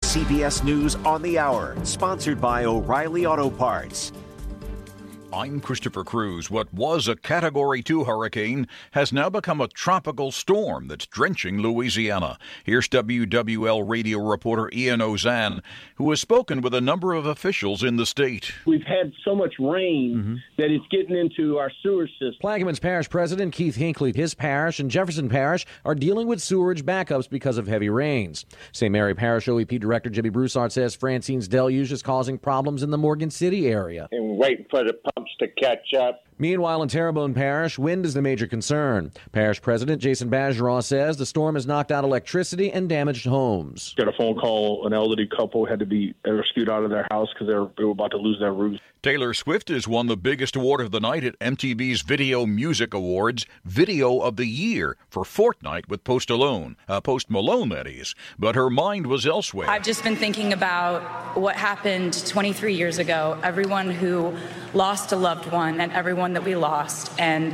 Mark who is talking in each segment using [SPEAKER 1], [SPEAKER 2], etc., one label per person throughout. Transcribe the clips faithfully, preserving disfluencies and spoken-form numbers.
[SPEAKER 1] C B S News on the Hour, sponsored by O'Reilly Auto Parts.
[SPEAKER 2] I'm Christopher Cruz. What was a Category two hurricane has now become a tropical storm that's drenching Louisiana. Here's W W L radio reporter Ian Ozan, who has spoken with a number of officials in the state.
[SPEAKER 3] We've had so much rain mm-hmm. that it's getting into our sewer system.
[SPEAKER 4] Plaquemines Parish President Keith Hinckley, his parish and Jefferson Parish are dealing with sewerage backups because of heavy rains. Saint Mary Parish O E P Director Jimmy Broussard says Francine's deluge is causing problems in the Morgan City area.
[SPEAKER 5] And waiting for the pumps to catch up.
[SPEAKER 4] Meanwhile, in Terrebonne Parish, wind is the major concern. Parish President Jason Bajaraw says the storm has knocked out electricity and damaged homes.
[SPEAKER 6] Got a phone call, an elderly couple had to be rescued out of their house because they were, they were about to lose their roof.
[SPEAKER 2] Taylor Swift has won the biggest award of the night at M T V's Video Music Awards, Video of the Year, for Fortnight with Post Malone. Uh, Post Malone, that is. But her mind was elsewhere.
[SPEAKER 7] I've just been thinking about what happened twenty-three years ago, everyone who lost a loved one and everyone that we lost, and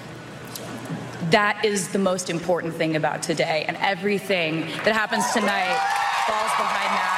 [SPEAKER 7] that is the most important thing about today, and everything that happens tonight falls behind that.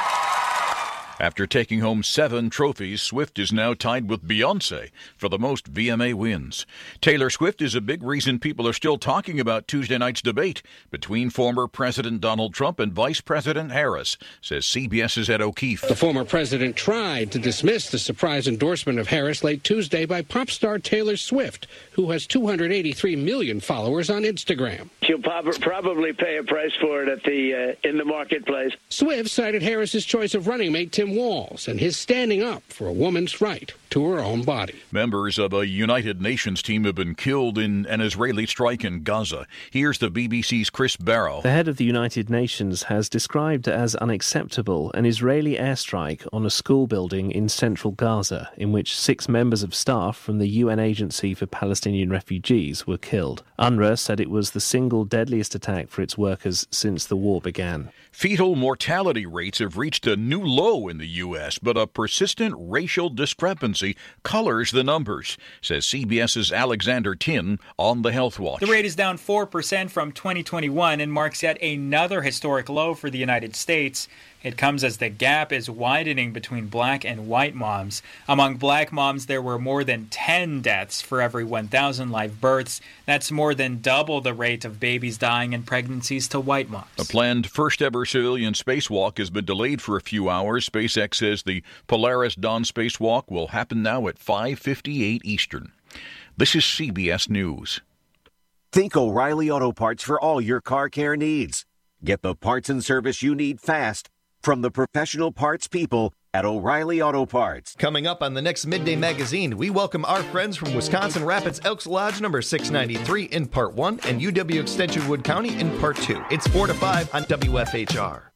[SPEAKER 2] After taking home seven trophies, Swift is now tied with Beyoncé for the most V M A wins. Taylor Swift is a big reason people are still talking about Tuesday night's debate between former President Donald Trump and Vice President Harris, says CBS's Ed O'Keefe.
[SPEAKER 8] The former president tried to dismiss the surprise endorsement of Harris late Tuesday by pop star Taylor Swift, who has two hundred eighty-three million followers on Instagram.
[SPEAKER 5] She'll probably pay a price for it at the uh, in the marketplace.
[SPEAKER 8] Swift cited Harris's choice of running mate Tim Walz and his standing up for a woman's right to her own body.
[SPEAKER 2] Members of a United Nations team have been killed in an Israeli strike in Gaza. Here's the B B C's Chris Barrow.
[SPEAKER 9] The head of the United Nations has described as unacceptable an Israeli airstrike on a school building in central Gaza, in which six members of staff from the U N Agency for Palestinian Refugees were killed. UNRWA said it was the single deadliest attack for its workers since the war began.
[SPEAKER 2] Fetal mortality rates have reached a new low in the U S, but a persistent racial discrepancy colors the numbers, says CBS's Alexander Tin on the Health Watch.
[SPEAKER 10] The rate is down four percent from twenty twenty-one and marks yet another historic low for the United States. It comes as the gap is widening between black and white moms. Among black moms, there were more than ten deaths for every one thousand live births. That's more than double the rate of babies dying in pregnancies to white moms.
[SPEAKER 2] A planned first-ever civilian spacewalk has been delayed for a few hours. SpaceX says the Polaris Dawn spacewalk will happen now at five fifty-eight Eastern. This is C B S News.
[SPEAKER 1] Think O'Reilly Auto Parts for all your car care needs. Get the parts and service you need fast from the professional parts people at O'Reilly Auto Parts.
[SPEAKER 11] Coming up on the next Midday Magazine, we welcome our friends from Wisconsin Rapids Elks Lodge number six ninety-three in Part one and U W Extension Wood County in Part two. It's four to five on W F H R.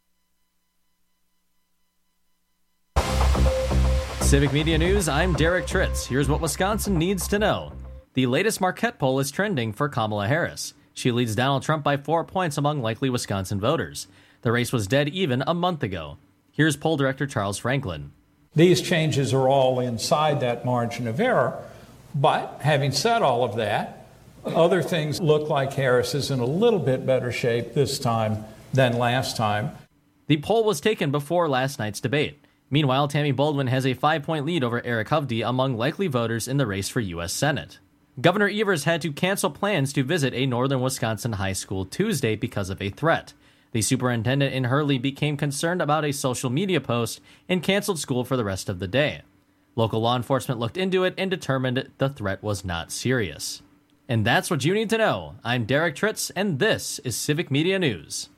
[SPEAKER 12] Civic Media News, I'm Derek Tritz. Here's what Wisconsin needs to know. The latest Marquette poll is trending for Kamala Harris. She leads Donald Trump by four points among likely Wisconsin voters. The race was dead even a month ago. Here's poll director Charles Franklin.
[SPEAKER 13] These changes are all inside that margin of error. But having said all of that, other things look like Harris is in a little bit better shape this time than last time.
[SPEAKER 12] The poll was taken before last night's debate. Meanwhile, Tammy Baldwin has a five-point lead over Eric Hovde among likely voters in the race for U S Senate. Governor Evers had to cancel plans to visit a northern Wisconsin high school Tuesday because of a threat. The superintendent in Hurley became concerned about a social media post and canceled school for the rest of the day. Local law enforcement looked into it and determined the threat was not serious. And that's what you need to know. I'm Derek Tritz, and this is Civic Media News.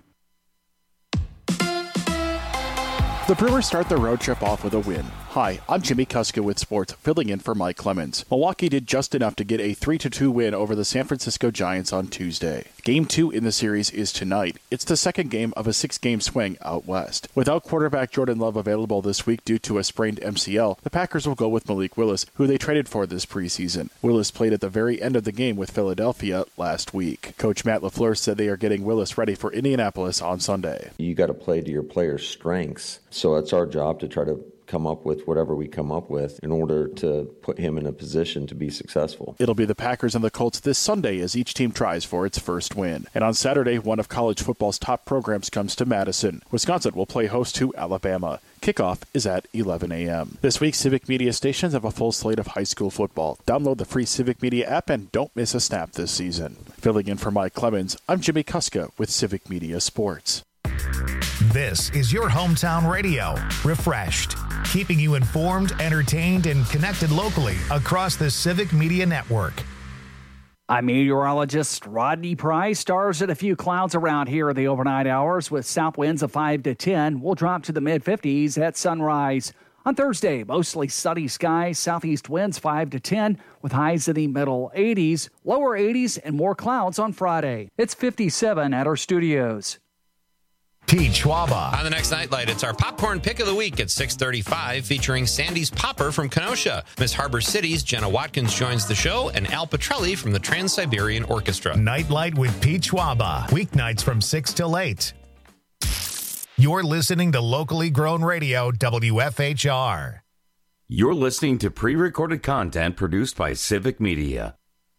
[SPEAKER 14] The Brewers start their road trip off with a win. Hi, I'm Jimmy Kuska with Sports, filling in for Mike Clemens. Milwaukee did just enough to get a three to two win over the San Francisco Giants on Tuesday. Game two in the series is tonight. It's the second game of a six-game swing out west. Without quarterback Jordan Love available this week due to a sprained M C L, the Packers will go with Malik Willis, who they traded for this preseason. Willis played at the very end of the game with Philadelphia last week. Coach Matt LaFleur said they are getting Willis ready for Indianapolis on Sunday.
[SPEAKER 15] You got to play to your players' strengths, so it's our job to try to come up with whatever we come up with in order to put him in a position to be successful.
[SPEAKER 14] It'll be the Packers and the Colts this Sunday as each team tries for its first win. And on Saturday, one of college football's top programs comes to Madison. Wisconsin will play host to Alabama. Kickoff is at eleven a.m. This week, Civic Media stations have a full slate of high school football. Download the free Civic Media app and don't miss a snap this season. Filling in for Mike Clemens, I'm Jimmy Kuska with Civic Media Sports.
[SPEAKER 16] This is your hometown radio, Refreshed, keeping you informed, entertained, and connected locally across the Civic Media Network.
[SPEAKER 17] I'm meteorologist Rodney Price. Stars and a few clouds around here in the overnight hours with south winds of five to ten. We'll drop to the mid-fifties at sunrise. On Thursday, mostly sunny skies, southeast winds five to ten with highs in the middle eighties, lower eighties, and more clouds on Friday. It's fifty-seven at our studios.
[SPEAKER 16] Pete Schwaba.
[SPEAKER 18] On the next Nightlight, it's our popcorn pick of the week at six thirty-five, featuring Sandy's Popper from Kenosha. Miss Harbor City's Jenna Watkins joins the show, and Al Petrelli from the Trans-Siberian Orchestra.
[SPEAKER 16] Nightlight with Pete Schwaba, weeknights from six till eight. You're listening to locally grown radio, W F H R.
[SPEAKER 19] You're listening to pre-recorded content produced by Civic Media.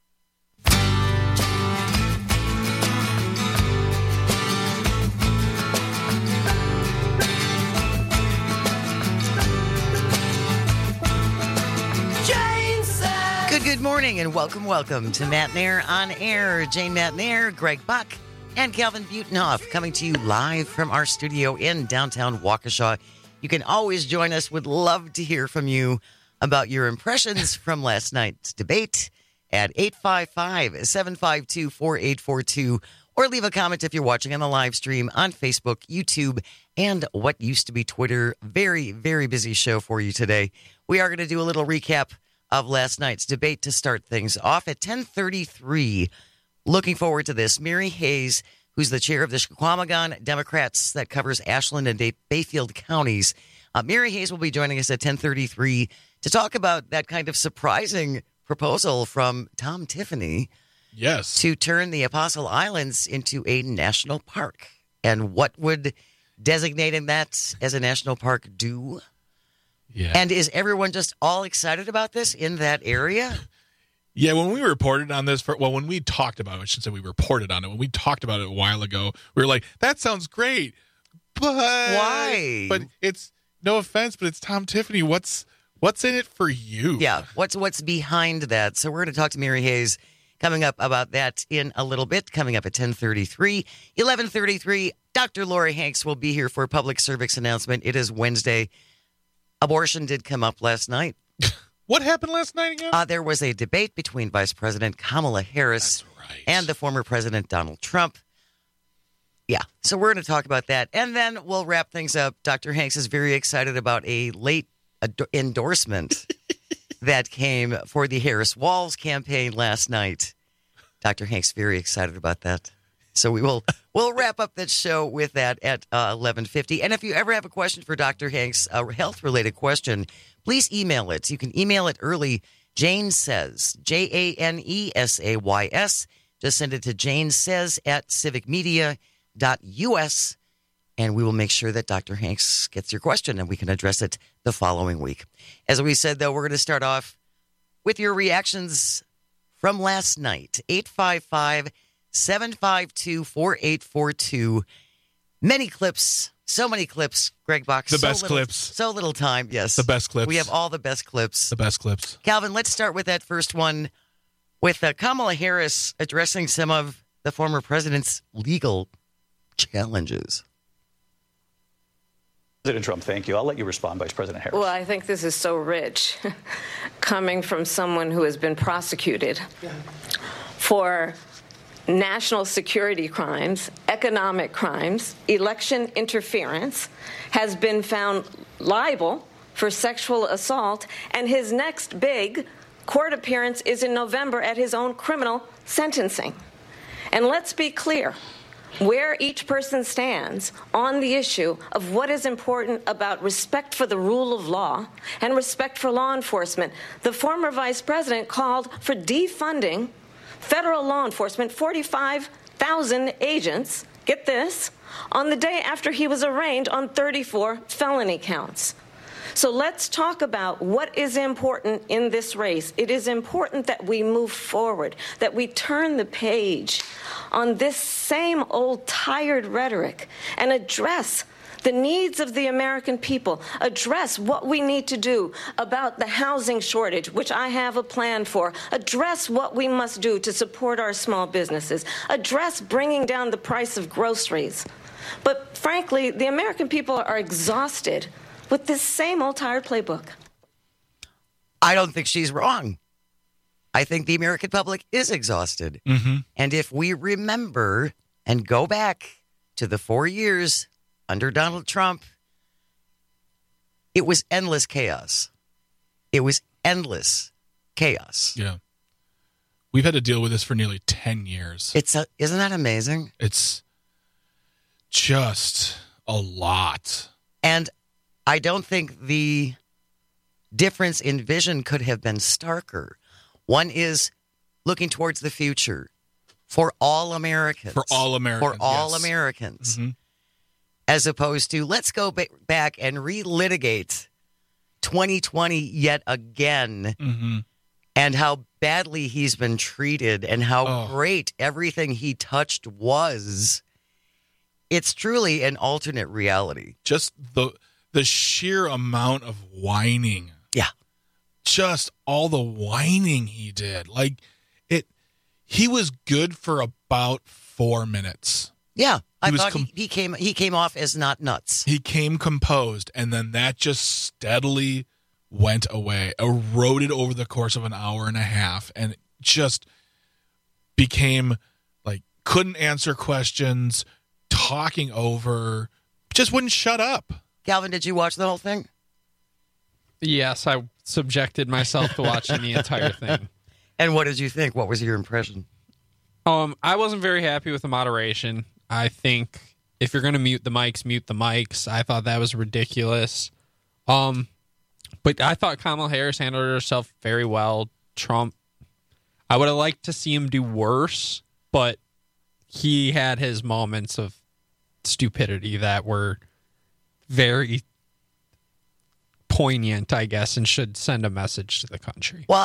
[SPEAKER 20] Good, good morning and welcome, welcome to Matt Nair on Air. Jane Matt Nair, Greg Buck, and Calvin Butenhoff coming to you live from our studio in downtown Waukesha. You can always join us. Would love to hear from you about your impressions from last night's debate at eight five five, seven five two, four eight four two, or leave a comment if you're watching on the live stream on Facebook, YouTube, and what used to be Twitter. Very, very busy show for you today. We are going to do a little recap of last night's debate to start things off at ten thirty-three. Looking forward to this. Mary Hayes, who's the chair of the Chequamegon Democrats that covers Ashland and Bay- Bayfield counties. Uh, Mary Hayes will be joining us at ten thirty-three to talk about that kind of surprising proposal from Tom Tiffany.
[SPEAKER 21] Yes.
[SPEAKER 20] To turn the Apostle Islands into a national park. And what would designating that as a national park do?
[SPEAKER 21] Yeah.
[SPEAKER 20] And is everyone just all excited about this in that area?
[SPEAKER 21] Yeah, when we reported on this, for, well, when we talked about it, I should say we reported on it. When we talked about it a while ago, we were like, that sounds great. But
[SPEAKER 20] why?
[SPEAKER 21] But it's, no offense, but it's Tom Tiffany. What's what's in it for you?
[SPEAKER 20] Yeah, what's what's behind that? So we're going to talk to Mary Hayes coming up about that in a little bit, coming up at ten thirty-three. eleven thirty-three, Doctor Lori Hanks will be here for a public service announcement. It is Wednesday. Abortion did come up last night.
[SPEAKER 21] What happened last night again?
[SPEAKER 20] Uh, there was a debate between Vice President Kamala Harris
[SPEAKER 21] right.
[SPEAKER 20] and the former President Donald Trump. Yeah, so we're going to talk about that. And then we'll wrap things up. Doctor Hanks is very excited about a late ad- endorsement that came for the Harris Walls campaign last night. Doctor Hanks very excited about that. So we will we'll wrap up that show with that at uh, eleven fifty. And if you ever have a question for Doctor Hanks, a health-related question, please email it. You can email it early. Jane Says, J A N E S A Y S. Just send it to Jane Says at civic media dot U S, and we will make sure that Doctor Hanks gets your question and we can address it the following week. As we said, though, we're going to start off with your reactions from last night. eight five five, seven five two, four eight four two. Many clips, so many clips, Greg Box.
[SPEAKER 21] The
[SPEAKER 20] so
[SPEAKER 21] best
[SPEAKER 20] little,
[SPEAKER 21] clips.
[SPEAKER 20] So little time, yes.
[SPEAKER 21] The best clips.
[SPEAKER 20] We have all the best clips.
[SPEAKER 21] The best clips.
[SPEAKER 20] Calvin, let's start with that first one with uh, Kamala Harris addressing some of the former president's legal challenges.
[SPEAKER 22] President Trump, thank you. I'll let you respond, Vice President Harris.
[SPEAKER 23] Well, I think this is so rich coming from someone who has been prosecuted for national security crimes, economic crimes, election interference, has been found liable for sexual assault, and his next big court appearance is in November at his own criminal sentencing. And let's be clear where each person stands on the issue of what is important about respect for the rule of law and respect for law enforcement. The former vice president called for defunding federal law enforcement, forty-five thousand agents, get this, on the day after he was arraigned on thirty-four felony counts. So let's talk about what is important in this race. It is important that we move forward, that we turn the page on this same old tired rhetoric and address the needs of the American people, address what we need to do about the housing shortage, which I have a plan for, address what we must do to support our small businesses, address bringing down the price of groceries. But frankly, the American people are exhausted with this same old tired playbook.
[SPEAKER 20] I don't think she's wrong. I think the American public is exhausted.
[SPEAKER 21] Mm-hmm.
[SPEAKER 20] And if we remember and go back to the four years under Donald Trump, it was endless chaos. It was endless chaos.
[SPEAKER 21] Yeah. We've had to deal with this for nearly ten years.
[SPEAKER 20] It's a, isn't that amazing?
[SPEAKER 21] It's just a lot.
[SPEAKER 20] And I don't think the difference in vision could have been starker. One is looking towards the future for all Americans.
[SPEAKER 21] For all Americans.
[SPEAKER 20] For all
[SPEAKER 21] yes.
[SPEAKER 20] Americans.
[SPEAKER 21] Mm-hmm.
[SPEAKER 20] As opposed to, let's go ba- back and relitigate twenty twenty yet again,
[SPEAKER 21] mm-hmm.
[SPEAKER 20] and how badly he's been treated and how
[SPEAKER 21] oh.
[SPEAKER 20] great everything he touched was. It's truly an alternate reality.
[SPEAKER 21] Just the the sheer amount of whining.
[SPEAKER 20] Yeah.
[SPEAKER 21] Just all the whining he did. Like, it. He was good for about four minutes.
[SPEAKER 20] Yeah.
[SPEAKER 21] He
[SPEAKER 20] I
[SPEAKER 21] was
[SPEAKER 20] thought
[SPEAKER 21] com-
[SPEAKER 20] he, he came he came off as not nuts.
[SPEAKER 21] He came composed, and then that just steadily went away, eroded over the course of an hour and a half, and just became like couldn't answer questions, talking over, just wouldn't shut up.
[SPEAKER 20] Calvin, did you watch the whole thing?
[SPEAKER 3] Yes, I subjected myself to watching the entire thing.
[SPEAKER 20] And what did you think? What was your impression?
[SPEAKER 3] Um, I wasn't very happy with the moderation. I think if you're going to mute the mics, mute the mics. I thought that was ridiculous. Um, but I thought Kamala Harris handled herself very well. Trump, I would have liked to see him do worse, but he had his moments of stupidity that were very poignant, I guess, and should send a message to the country.
[SPEAKER 20] Well,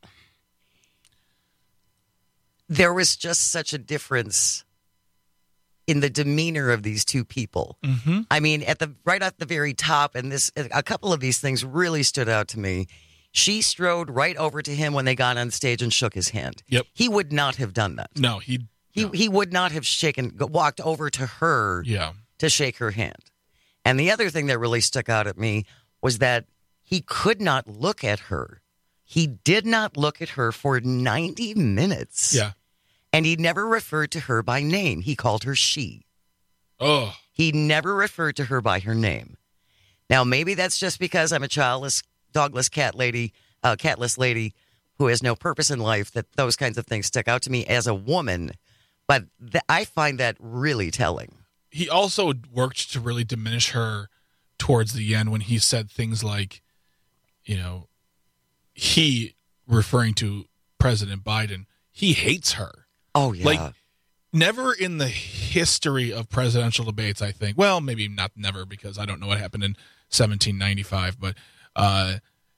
[SPEAKER 20] there was just such a difference in the demeanor of these two people.
[SPEAKER 21] Mm-hmm.
[SPEAKER 20] I mean, at the right at the very top, and this a couple of these things really stood out to me. She strode right over to him when they got on stage and shook his hand.
[SPEAKER 21] Yep.
[SPEAKER 20] He would not have done that.
[SPEAKER 21] No, he
[SPEAKER 20] he
[SPEAKER 21] no.
[SPEAKER 20] he would not have shaken walked over to her
[SPEAKER 21] yeah.
[SPEAKER 20] to shake her hand. And the other thing that really stuck out at me was that he could not look at her. He did not look at her for ninety minutes.
[SPEAKER 21] Yeah.
[SPEAKER 20] And he never referred to her by name. He called her she.
[SPEAKER 21] Oh.
[SPEAKER 20] He never referred to her by her name. Now, maybe that's just because I'm a childless, dogless cat lady, uh, catless lady who has no purpose in life, that those kinds of things stick out to me as a woman. But th- I find that really telling.
[SPEAKER 21] He also worked to really diminish her towards the end when he said things like, you know, he, referring to President Biden, he hates her.
[SPEAKER 20] Oh, yeah.
[SPEAKER 21] Like, never in the history of presidential debates, I think, well, maybe not never, because I don't know what happened in seventeen ninety-five, but uh,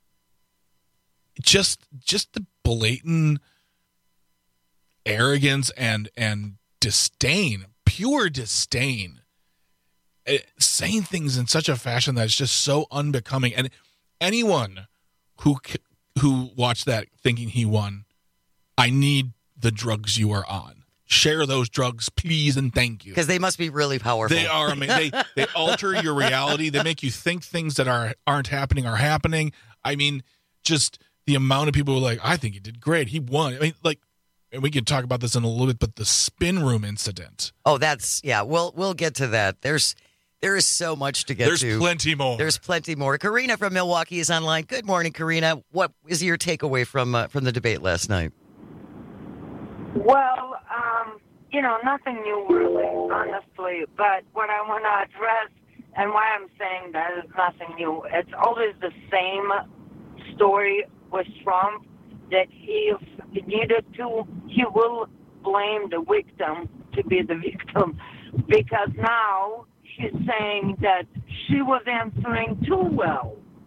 [SPEAKER 21] just just the blatant arrogance and, and disdain, pure disdain, uh, saying things in such a fashion that's just so unbecoming. And anyone who who watched that thinking he won, I need the drugs you are on. Share those drugs, please, and thank you.
[SPEAKER 20] Because they must be really powerful.
[SPEAKER 21] They are. I mean, they they alter your reality. They make you think things that are aren't happening are happening. I mean, just the amount of people who are like, I think he did great. He won. I mean, like, and we can talk about this in a little bit, but the spin room incident.
[SPEAKER 20] Oh, that's yeah. We'll we'll get to that. There's there is so much to get
[SPEAKER 21] There's
[SPEAKER 20] to.
[SPEAKER 21] There's plenty more.
[SPEAKER 20] There's plenty more. Karina from Milwaukee is online. Good morning, Karina. What is your takeaway from uh, from the debate last night?
[SPEAKER 4] Well, um, you know, nothing new really, honestly. But what I want to address and why I'm saying that is nothing new. It's always the same story with Trump, that if he needed to, he will blame the victim to be the victim. Because now he's saying that she was answering too well.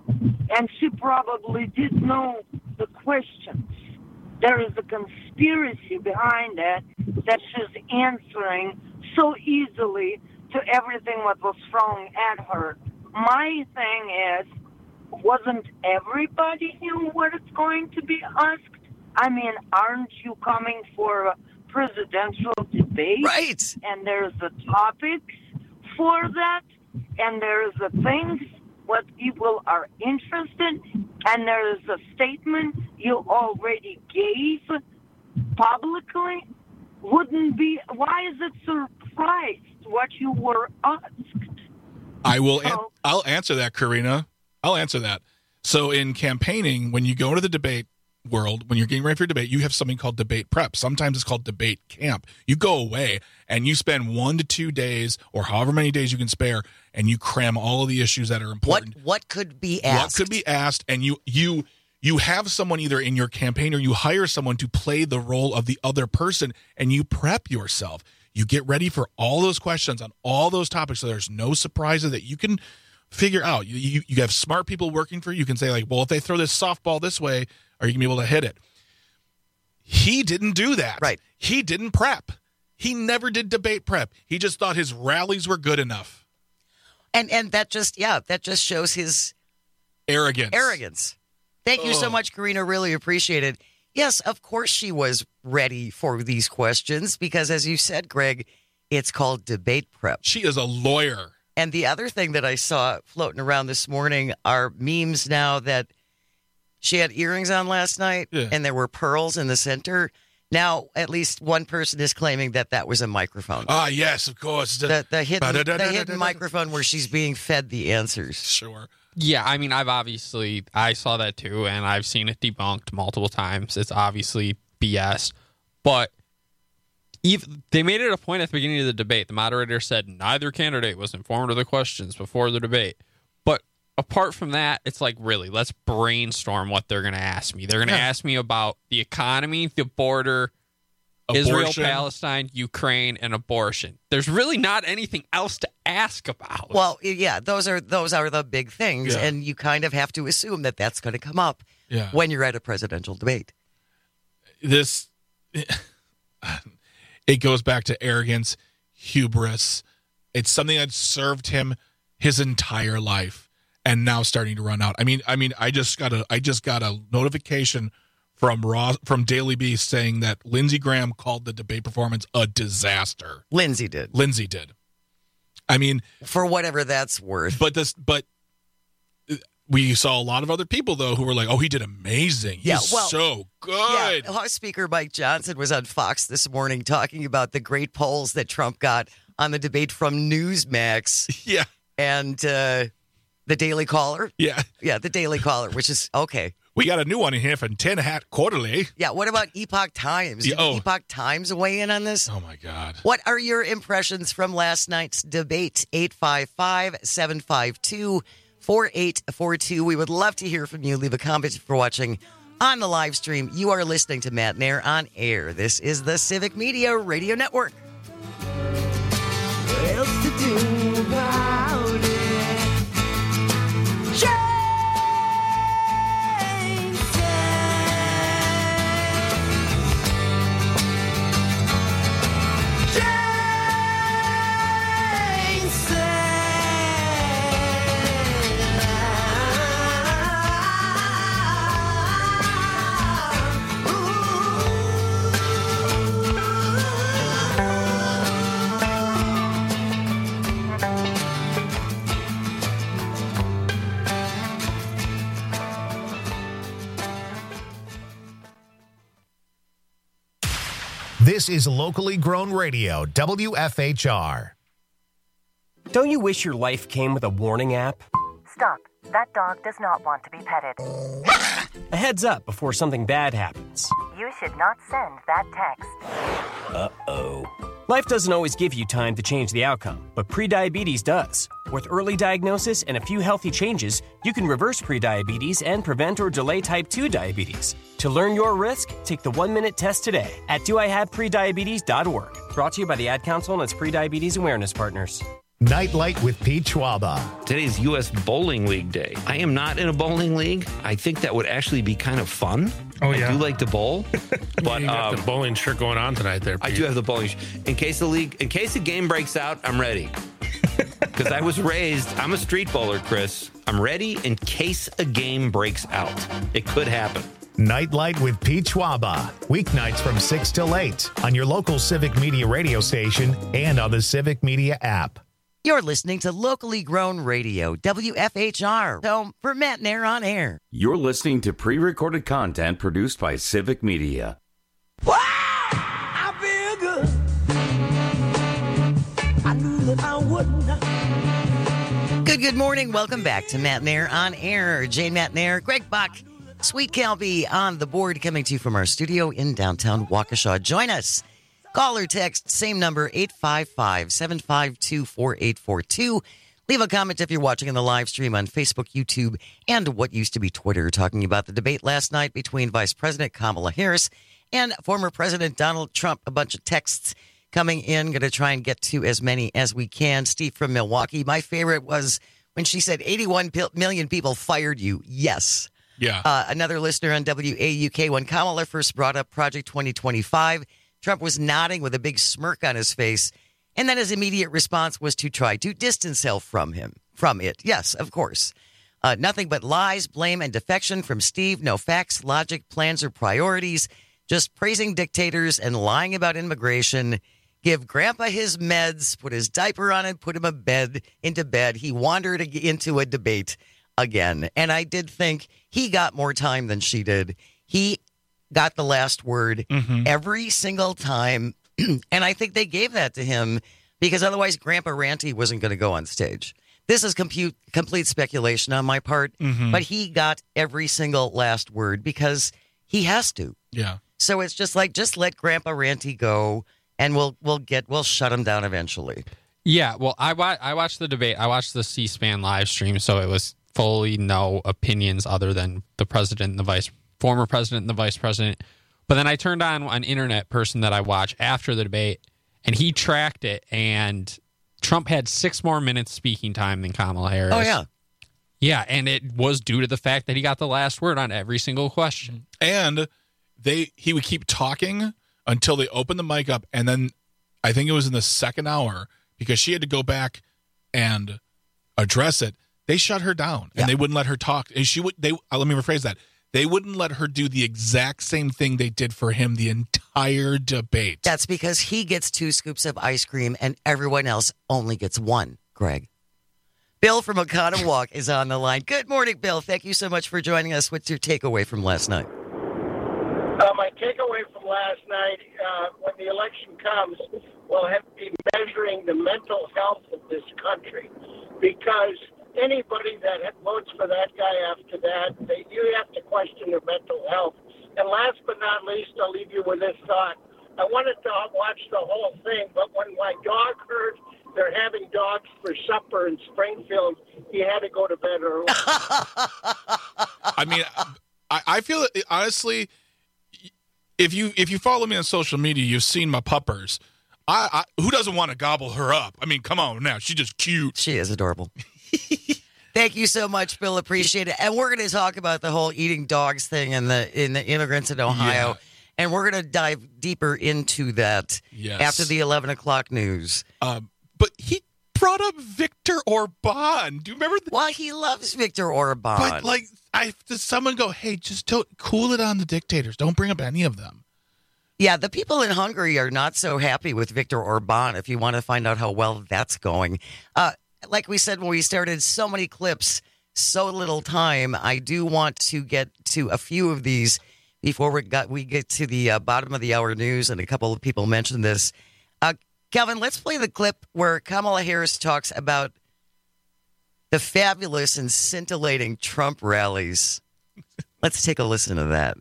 [SPEAKER 4] and she probably did know the questions. There is a conspiracy behind that, that she's answering so easily to everything what was thrown at her. My thing is, wasn't everybody knew what it's going to be asked? I mean, aren't you coming for a presidential debate?
[SPEAKER 20] Right.
[SPEAKER 4] And there's the topics for that, and there's the things what people are interested, and there's a statement you already gave publicly. Wouldn't be, why is it surprised what you were asked?
[SPEAKER 21] I will, an- I'll answer that, Karina. I'll answer that. So in campaigning, when you go to the debate world, when you're getting ready for a debate, you have something called debate prep. Sometimes it's called debate camp. You go away and you spend one to two days or however many days you can spare, and you cram all of the issues that are important.
[SPEAKER 20] What what could be asked?
[SPEAKER 21] What could be asked, and you you you have someone either in your campaign or you hire someone to play the role of the other person, and you prep yourself. You get ready for all those questions on all those topics, so there's no surprises that you can figure out. You, you, you have smart people working for you. You can say, like, well, if they throw this softball this way, are you going to be able to hit it? He didn't do that.
[SPEAKER 20] Right.
[SPEAKER 21] He didn't prep. He never did debate prep. He just thought his rallies were good enough.
[SPEAKER 20] And and that just, yeah, that just shows his
[SPEAKER 21] arrogance.
[SPEAKER 20] Arrogance. Thank you so much, Karina. Really appreciate it. Yes, of course she was ready for these questions because, as you said, Greg, it's called debate prep.
[SPEAKER 21] She is a lawyer.
[SPEAKER 20] And the other thing that I saw floating around this morning are memes now that she had earrings on last night,
[SPEAKER 21] yeah.
[SPEAKER 20] and there were pearls in the center. Now, at least one person is claiming that that was a microphone.
[SPEAKER 21] Ah, yes, of course.
[SPEAKER 20] The, the hidden, the hidden microphone where she's being fed the answers.
[SPEAKER 21] Sure.
[SPEAKER 3] Yeah, I mean, I've obviously, I saw that too, and I've seen it debunked multiple times. It's obviously B S. But even, they made it a point at the beginning of the debate. The moderator said neither candidate was informed of the questions before the debate. But apart from that, it's like, really, let's brainstorm what they're going to ask me. They're going to
[SPEAKER 21] Yeah.
[SPEAKER 3] ask me about the economy, the border,
[SPEAKER 21] Abortion.
[SPEAKER 3] Israel, Palestine, Ukraine, and abortion. There's really not anything else to ask about.
[SPEAKER 20] Well, yeah, those are those are the big things,
[SPEAKER 3] Yeah.
[SPEAKER 20] and you kind of have to assume that that's going to come up
[SPEAKER 21] Yeah.
[SPEAKER 20] when you're at a presidential debate.
[SPEAKER 21] This, it goes back to arrogance, hubris. It's something that served him his entire life, and now starting to run out. I mean, I mean, I just got a, I just got a notification from Raw, from Daily Beast saying that Lindsey Graham called the debate performance a disaster.
[SPEAKER 20] Lindsey did.
[SPEAKER 21] Lindsey did. I mean,
[SPEAKER 20] for whatever that's worth.
[SPEAKER 21] But this, but we saw a lot of other people though who were like, "Oh, he did amazing. He's
[SPEAKER 20] Yeah, well,
[SPEAKER 21] so good."
[SPEAKER 20] Yeah, House Speaker Mike Johnson was on Fox this morning talking about the great polls that Trump got on the debate from Newsmax.
[SPEAKER 21] Yeah,
[SPEAKER 20] and uh, the Daily Caller.
[SPEAKER 21] Yeah,
[SPEAKER 20] yeah, the Daily Caller, which is okay.
[SPEAKER 21] We got a new one in here from Tin Hat Quarterly.
[SPEAKER 20] Yeah, what about Epoch Times? Did
[SPEAKER 21] Yeah, oh.
[SPEAKER 20] Epoch Times weigh in on this?
[SPEAKER 21] Oh, my God.
[SPEAKER 20] What are your impressions from last night's debate? eight five five, seven five two, four eight four two. We would love to hear from you. Leave a comment if you're watching on the live stream. You are listening to Matt Nair on air. This is the Civic Media Radio Network.
[SPEAKER 5] What else to do about it? Jay!
[SPEAKER 16] This is locally grown radio, W F H R.
[SPEAKER 6] Don't you wish your life came with a warning app?
[SPEAKER 7] Stop. That dog does not want to be petted.
[SPEAKER 6] A heads up before something bad happens.
[SPEAKER 7] You should not send that text.
[SPEAKER 6] Uh-oh. Life doesn't always give you time to change the outcome, but prediabetes does. With early diagnosis and a few healthy changes, you can reverse prediabetes and prevent or delay type two diabetes. To learn your risk, take the one-minute test today at do I have prediabetes dot org. Brought to you by the Ad Council and its prediabetes awareness partners.
[SPEAKER 16] Nightlight with Pete Schwaba.
[SPEAKER 8] Today's U S Bowling League Day. I am not in a bowling league. I think that would actually be kind of fun.
[SPEAKER 9] Oh, yeah.
[SPEAKER 8] I do like to bowl. But
[SPEAKER 9] you got
[SPEAKER 8] um,
[SPEAKER 9] the bowling shirt going on tonight there, Pete.
[SPEAKER 8] I do have the bowling shirt. In case the league, in case the game breaks out, I'm ready. Because I was raised, I'm a street bowler, Chris. I'm ready in case a game breaks out. It could happen.
[SPEAKER 16] Nightlight with Pete Schwaba. Weeknights from six till eight on your local Civic Media radio station and on the Civic Media app.
[SPEAKER 20] You're listening to locally grown radio, W F H R, home for Matt Nair on air.
[SPEAKER 19] You're listening to pre-recorded content produced by Civic Media.
[SPEAKER 5] Wow, I feel good. I knew that I wouldn't.
[SPEAKER 20] Good, good morning. Welcome back to Matt Nair on air. Jane Matt Nair, Greg Buck, Sweet Calby on the board, coming to you from our studio in downtown Waukesha. Join us. Call or text, same number, eight five five, seven five two, four eight four two. Leave a comment if you're watching in the live stream on Facebook, YouTube, and what used to be Twitter, talking about the debate last night between Vice President Kamala Harris and former President Donald Trump. A bunch of texts coming in. Going to try and get to as many as we can. Steve from Milwaukee. My favorite was when she said eighty-one million people fired you. Yes.
[SPEAKER 21] Yeah.
[SPEAKER 20] Uh, another listener on W A U K, when Kamala first brought up Project twenty twenty-five, Trump was nodding with a big smirk on his face, and then his immediate response was to try to distance himself from him, from it. Yes, of course. Uh, nothing but lies, blame, and defection from Steve. No facts, logic, plans, or priorities. Just praising dictators and lying about immigration. Give Grandpa his meds, put his diaper on it, put him a bed into bed. He wandered into a debate again. And I did think he got more time than she did. He got the last word mm-hmm. every single time. And I think they gave that to him because otherwise Grandpa Ranty wasn't going to go on stage. This is compute, complete speculation on my part, mm-hmm. but he got every single last word because he has to.
[SPEAKER 21] Yeah.
[SPEAKER 20] So it's just like, just let Grandpa Ranty go and we'll we'll get we'll shut him down eventually.
[SPEAKER 3] Yeah, well, I wa- I watched the debate. I watched the C-SPAN live stream, so it was fully no opinions other than the president and the vice former president and the vice president. But then I turned on an internet person that I watch after the debate, and he tracked it, and Trump had six more minutes speaking time than Kamala Harris.
[SPEAKER 20] Oh, yeah.
[SPEAKER 3] Yeah, and it was due to the fact that he got the last word on every single question.
[SPEAKER 21] And they he would keep talking until they opened the mic up, and then I think it was in the second hour, because she had to go back and address it, they shut her down, and yeah. they wouldn't let her talk. And she would. They uh, let me rephrase that. They wouldn't let her do the exact same thing they did for him the entire debate.
[SPEAKER 20] That's because he gets two scoops of ice cream and everyone else only gets one, Greg. Bill from Oconomowoc is on the line. Good morning, Bill. Thank you so much for joining us. What's your takeaway from last night?
[SPEAKER 10] Uh, my takeaway from last night, uh, when the election comes, we'll have to be measuring the mental health of this country, because anybody that votes for that guy after that, they, you have to question their mental health. And last but not least, I'll leave you with this thought. I wanted to watch the whole thing, but when my dog heard they're having dogs for supper in Springfield, he had to go to bed early.
[SPEAKER 21] I mean, I, I feel honestly, if you if you follow me on social media, you've seen my puppers. I, I who doesn't want to gobble her up? I mean, come on now, she's just cute.
[SPEAKER 20] She is adorable. Thank you so much, Bill. Appreciate it. And we're going to talk about the whole eating dogs thing and the in the immigrants in Ohio. Yeah. And we're going to dive deeper into that yes. after the eleven o'clock news.
[SPEAKER 21] Um, but he brought up Viktor Orban. Do you remember? Th-
[SPEAKER 20] well, he loves Viktor Orban.
[SPEAKER 21] But, like, I, does someone go, hey, just don't, cool it on the dictators. Don't bring up any of them.
[SPEAKER 20] Yeah, the people in Hungary are not so happy with Viktor Orban, if you want to find out how well that's going. Uh, like we said when we started, so many clips, so little time. I do want to get to a few of these before we got we get to the uh, bottom of the hour news, and a couple of people mentioned this. Uh, Calvin, let's play the clip where Kamala Harris talks about the fabulous and scintillating Trump rallies. Let's take a listen to that.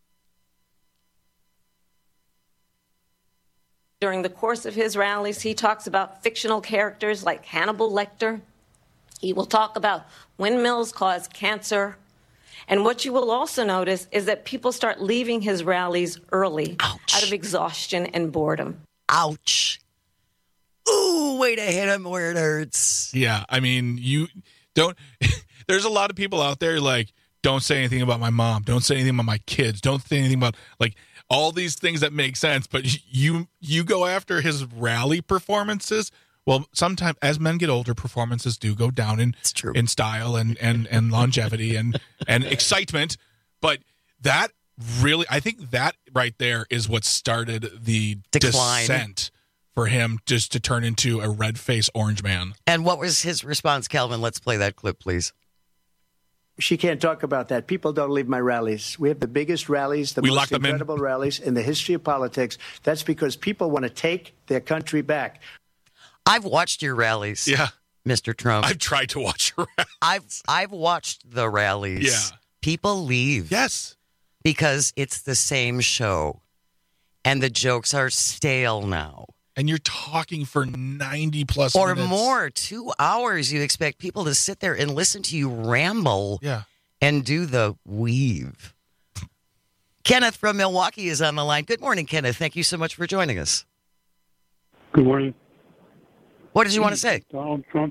[SPEAKER 23] During the course of his rallies, he talks about fictional characters like Hannibal Lecter. He will talk about windmills cause cancer. And what you will also notice is that people start leaving his rallies early Ouch. out of exhaustion and boredom.
[SPEAKER 20] Ouch. ooh, way to hit him where it hurts.
[SPEAKER 21] Yeah, I mean, you don't. There's a lot of people out there like, don't say anything about my mom. Don't say anything about my kids. Don't say anything about like all these things that make sense. But you you go after his rally performances. Well, sometimes as men get older, performances do go down in in style and and and longevity and and excitement. But that really, I think that right there is what started the
[SPEAKER 20] Decline.
[SPEAKER 21] descent for him, just to turn into a red-faced orange man.
[SPEAKER 20] And what was his response, Calvin? Let's play that clip, please.
[SPEAKER 1] She can't talk about that. People don't leave my rallies. We have the biggest rallies, the
[SPEAKER 21] We lock
[SPEAKER 1] most
[SPEAKER 21] them in.
[SPEAKER 1] incredible rallies in the history of politics. That's because people want to take their country back.
[SPEAKER 20] I've watched your rallies.
[SPEAKER 21] Yeah.
[SPEAKER 20] Mister Trump.
[SPEAKER 21] I've tried to watch your rallies.
[SPEAKER 20] I've I've watched the rallies.
[SPEAKER 21] Yeah.
[SPEAKER 20] People leave.
[SPEAKER 21] Yes.
[SPEAKER 20] Because it's the same show. And the jokes are stale now.
[SPEAKER 21] And you're talking for ninety plus
[SPEAKER 20] or
[SPEAKER 21] minutes.
[SPEAKER 20] more, two hours. You expect people to sit there and listen to you ramble
[SPEAKER 21] yeah.
[SPEAKER 20] and do the weave. Kenneth from Milwaukee is on the line. Good morning, Kenneth. Thank you so much for joining us.
[SPEAKER 2] Good morning.
[SPEAKER 20] What did you want to say?
[SPEAKER 2] Donald Trump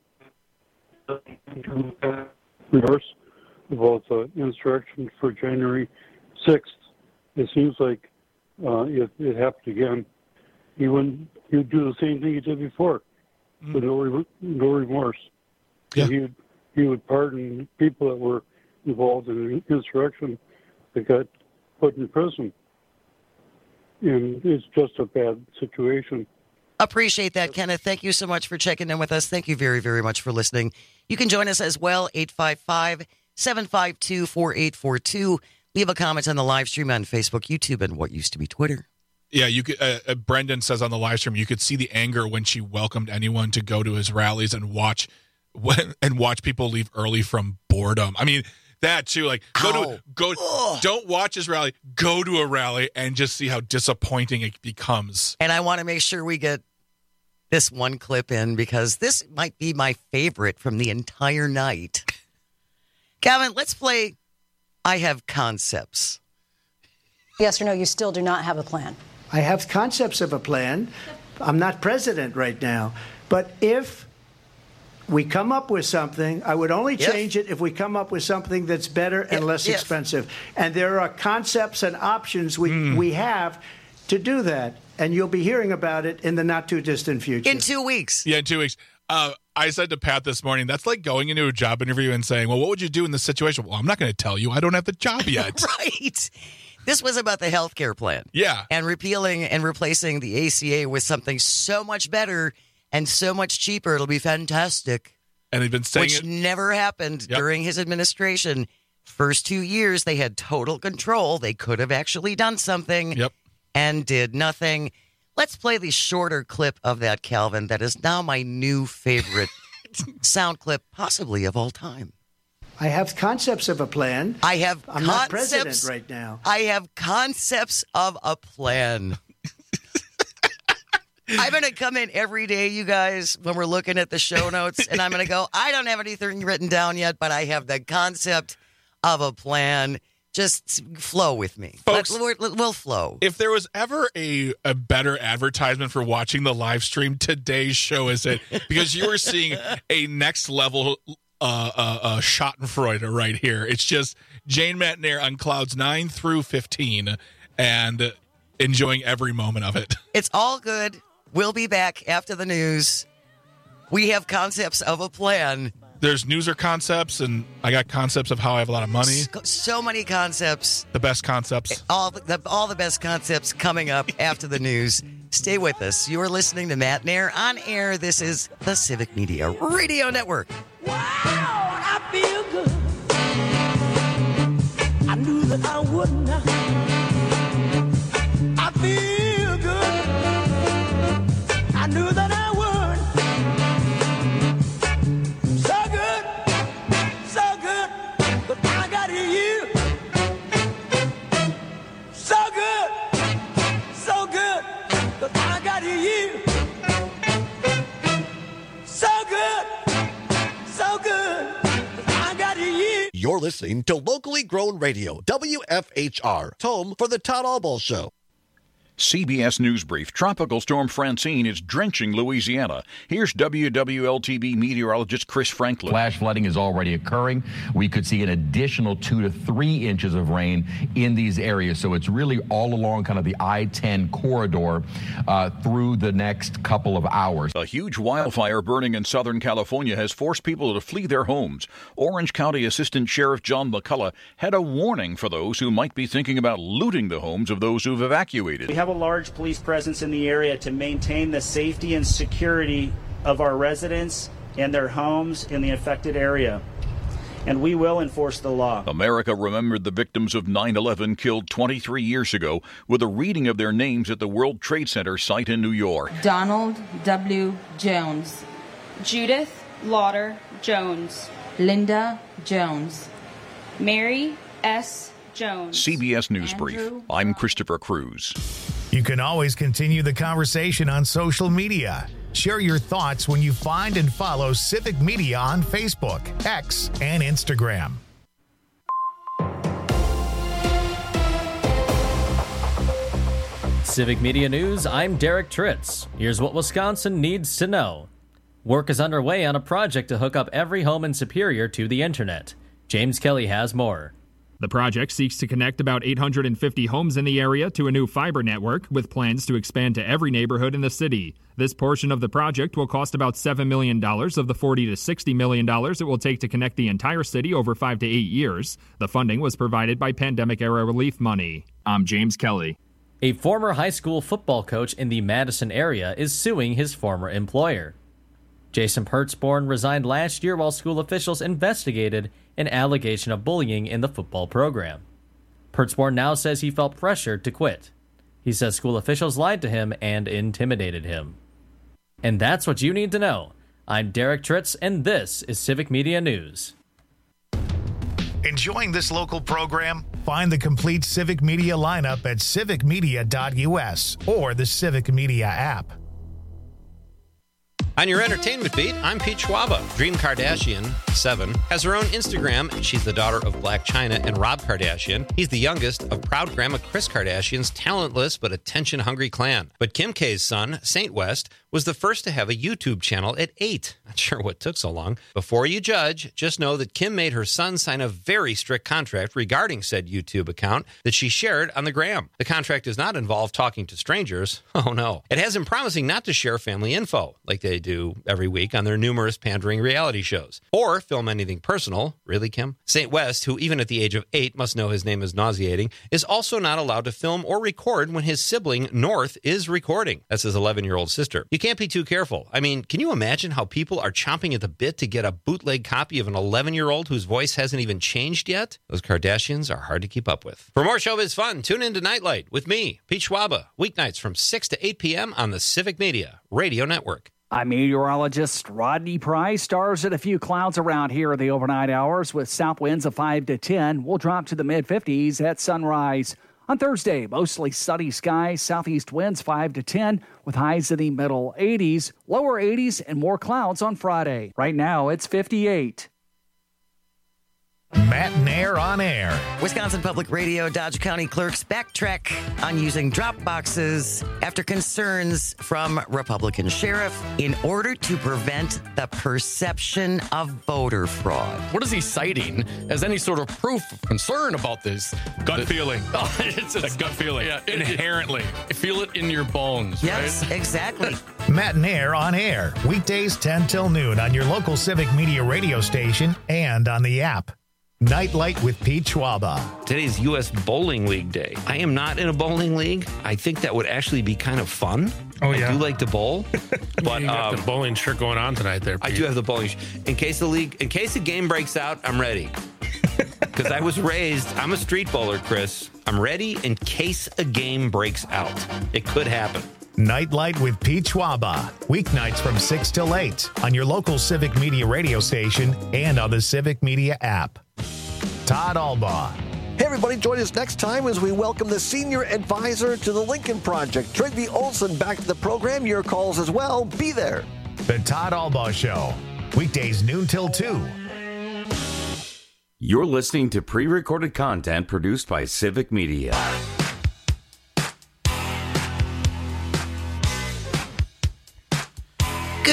[SPEAKER 2] reverse about the insurrection for January sixth. It seems like uh, it, it happened again. He wouldn't. He would do the same thing he did before, mm. with no, re- no remorse.
[SPEAKER 21] Yeah.
[SPEAKER 2] He would. He would pardon people that were involved in the insurrection that got put in prison. And it's just a bad situation.
[SPEAKER 20] Appreciate that, Kenneth. Thank you so much for checking in with us. Thank you very, very much for listening. You can join us as well, eight five five, seven five two, four eight four two. Leave a comment on the live stream on Facebook, YouTube, and what used to be Twitter.
[SPEAKER 21] Yeah, you could. Uh, uh, Brendan says on the live stream, you could see the anger when she welcomed anyone to go to his rallies and watch when, and watch people leave early from boredom. I mean, that too. Like, go
[SPEAKER 20] Ow.
[SPEAKER 21] to go. Ugh. Don't watch his rally. Go to a rally and just see how disappointing it becomes.
[SPEAKER 20] And I want to make sure we get this one clip in because this might be my favorite from the entire night. Calvin, let's play I Have Concepts.
[SPEAKER 11] Yes or no, you still do not have a plan?
[SPEAKER 1] I have concepts of a plan. I'm not president right now. But if we come up with something, I would only change if. it if we come up with something that's better and
[SPEAKER 20] if,
[SPEAKER 1] less
[SPEAKER 20] if.
[SPEAKER 1] expensive. And there are concepts and options we, mm. we have to do that. And you'll be hearing about it in the not-too-distant future.
[SPEAKER 20] In two weeks.
[SPEAKER 21] Yeah, in two weeks. Uh, I said to Pat this morning, that's like going into a job interview and saying, well, what would you do in this situation? Well, I'm not going to tell you. I don't have the job yet.
[SPEAKER 20] Right. This was about the health care plan.
[SPEAKER 21] Yeah.
[SPEAKER 20] And repealing and replacing the A C A with something so much better and so much cheaper. It'll be fantastic.
[SPEAKER 21] And they've been saying
[SPEAKER 20] Which
[SPEAKER 21] it.
[SPEAKER 20] never happened
[SPEAKER 21] Yep.
[SPEAKER 20] during his administration. First two years, they had total control. They could have actually done something
[SPEAKER 21] Yep.
[SPEAKER 20] and did nothing. Let's play the shorter clip of that, Calvin. That is now my new favorite sound clip, possibly of all time.
[SPEAKER 1] I have concepts of a plan.
[SPEAKER 20] I have
[SPEAKER 1] I'm
[SPEAKER 20] concepts,
[SPEAKER 1] not president right now.
[SPEAKER 20] I have concepts of a plan. I'm going to come in every day, you guys, when we're looking at the show notes, and I'm going to go, I don't have anything written down yet, but I have the concept of a plan. Just flow with me.
[SPEAKER 21] Folks,
[SPEAKER 20] Let, we'll, we'll flow.
[SPEAKER 21] If there was ever a, a better advertisement for watching the live stream, today's show is it. Because you are seeing a next level uh, uh, uh, Schadenfreude right here. It's just Jane Matnair on clouds nine through fifteen and enjoying every moment of it.
[SPEAKER 20] It's all good. We'll be back after the news. We have concepts of a plan.
[SPEAKER 21] There's news or concepts, and I got concepts of how I have a lot of money.
[SPEAKER 20] So, so many concepts.
[SPEAKER 21] The best concepts.
[SPEAKER 20] All the, the all the best concepts coming up after the news. Stay with us. You are listening to Matt Nair on air. This is the Civic Media Radio Network.
[SPEAKER 5] Wow, I feel good. I knew that I would not. I feel good. I knew that I would. So good, so good, but I got you. So good, so good, but I got you. So good, so good, but I got you.
[SPEAKER 24] You're listening to locally grown radio, W F H R, home for the Todd Albaugh Show.
[SPEAKER 12] C B S News Brief. Tropical Storm Francine is drenching Louisiana. Here's W W L T V meteorologist Chris Franklin.
[SPEAKER 13] Flash flooding is already occurring. We could see an additional two to three inches of rain in these areas. So it's really all along kind of the I ten corridor uh, through the next couple of hours.
[SPEAKER 12] A huge wildfire burning in Southern California has forced people to flee their homes. Orange County Assistant Sheriff John McCullough had a warning for those who might be thinking about looting the homes of those who've evacuated.
[SPEAKER 15] We have a large police presence in the area to maintain the safety and security of our residents and their homes in the affected area, and we will enforce the law.
[SPEAKER 12] America remembered the victims of nine eleven killed twenty-three years ago with a reading of their names at the World Trade Center site in New York.
[SPEAKER 24] Donald W. Jones,
[SPEAKER 25] Judith Lauder Jones,
[SPEAKER 24] Linda Jones,
[SPEAKER 25] Mary S. Jones.
[SPEAKER 12] C B S News Brief. I'm Christopher Cruz.
[SPEAKER 16] You can always continue the conversation on social media. Share your thoughts when you find and follow Civic Media on Facebook, X, and Instagram.
[SPEAKER 26] Civic Media News, I'm Derek Tritz. Here's what Wisconsin needs to know. Work is underway on a project to hook up every home in Superior to the internet. James Kelly has more.
[SPEAKER 27] The project seeks to connect about eight hundred fifty homes in the area to a new fiber network with plans to expand to every neighborhood in the city. This portion of the project will cost about seven million dollars of the forty to sixty million dollars it will take to connect the entire city over five to eight years. The funding was provided by pandemic-era relief money. I'm James Kelly.
[SPEAKER 26] A former high school football coach in the Madison area is suing his former employer. Jason Pertzborn resigned last year while school officials investigated an allegation of bullying in the football program. Pertzborn now says he felt pressured to quit. He says school officials lied to him and intimidated him. And that's what you need to know. I'm Derek Tritz, and this is Civic Media News.
[SPEAKER 16] Enjoying this local program? Find the complete Civic Media lineup at civic media dot u s or the Civic Media app.
[SPEAKER 18] On your entertainment beat, I'm Pete Schwaba. Dream Kardashian, seven, has her own Instagram. She's the daughter of Blac Chyna and Rob Kardashian. He's the youngest of proud grandma Kris Kardashian's talentless but attention-hungry clan. But Kim K's son, Saint West, was the first to have a YouTube channel at eight. Not sure what took so long. Before you judge, just know that Kim made her son sign a very strict contract regarding said YouTube account that she shared on the gram. The contract does not involve talking to strangers. Oh no. It has him promising not to share family info, like they do every week on their numerous pandering reality shows, or film anything personal. Really, Kim? Saint West, who even at the age of eight must know his name is nauseating, is also not allowed to film or record when his sibling, North, is recording. That's his eleven-year-old sister. You can't be too careful. I mean, can you imagine how people are chomping at the bit to get a bootleg copy of an eleven-year-old whose voice hasn't even changed yet? Those Kardashians are hard to keep up with. For more showbiz fun, tune in to Nightlight with me, Pete Schwaba, weeknights from six to eight p.m. on the Civic Media Radio Network.
[SPEAKER 17] I'm meteorologist Rodney Price. Stars and a few clouds around here in the overnight hours with south winds of five to ten. We'll drop to the mid-fifties at sunrise. On Thursday, mostly sunny skies, southeast winds five to ten with highs in the middle eighties, lower eighties, and more clouds on Friday. Right now, it's fifty-eight.
[SPEAKER 16] Matt Nair on air.
[SPEAKER 20] Wisconsin Public Radio Dodge County clerks backtrack on using drop boxes after concerns from Republican sheriff in order to prevent the perception of voter fraud.
[SPEAKER 28] What is he citing as any sort of proof of concern about this?
[SPEAKER 9] Gut
[SPEAKER 28] the,
[SPEAKER 9] feeling.
[SPEAKER 28] Oh, it's a
[SPEAKER 9] gut feeling.
[SPEAKER 28] Yeah,
[SPEAKER 9] inherently.
[SPEAKER 28] Feel it in your bones.
[SPEAKER 20] Yes,
[SPEAKER 28] right?
[SPEAKER 20] exactly.
[SPEAKER 16] Matt Nair on air. Weekdays ten till noon on your local Civic Media radio station and on the app. Nightlight with Pete Schwaba.
[SPEAKER 8] Today's U S Bowling League Day. I am not in a bowling league. I think that would actually be kind of fun.
[SPEAKER 9] Oh, yeah.
[SPEAKER 8] I do like to bowl. But
[SPEAKER 9] you got
[SPEAKER 8] um,
[SPEAKER 9] the bowling shirt going on tonight there, Pete.
[SPEAKER 8] I do have the bowling shirt. In case the league, in case the game breaks out, I'm ready. Because I was raised, I'm a street bowler, Chris. I'm ready in case a game breaks out. It could happen.
[SPEAKER 16] Nightlight with Pete Schwaba. Weeknights from six till eight on your local Civic Media radio station and on the Civic Media app. Todd Albaugh.
[SPEAKER 29] Hey, everybody, join us next time as we welcome the senior advisor to the Lincoln Project, Trygve Olson, back to the program. Your calls as well. Be there.
[SPEAKER 16] The Todd Albaugh Show. Weekdays noon till two.
[SPEAKER 19] You're listening to pre-recorded content produced by Civic Media.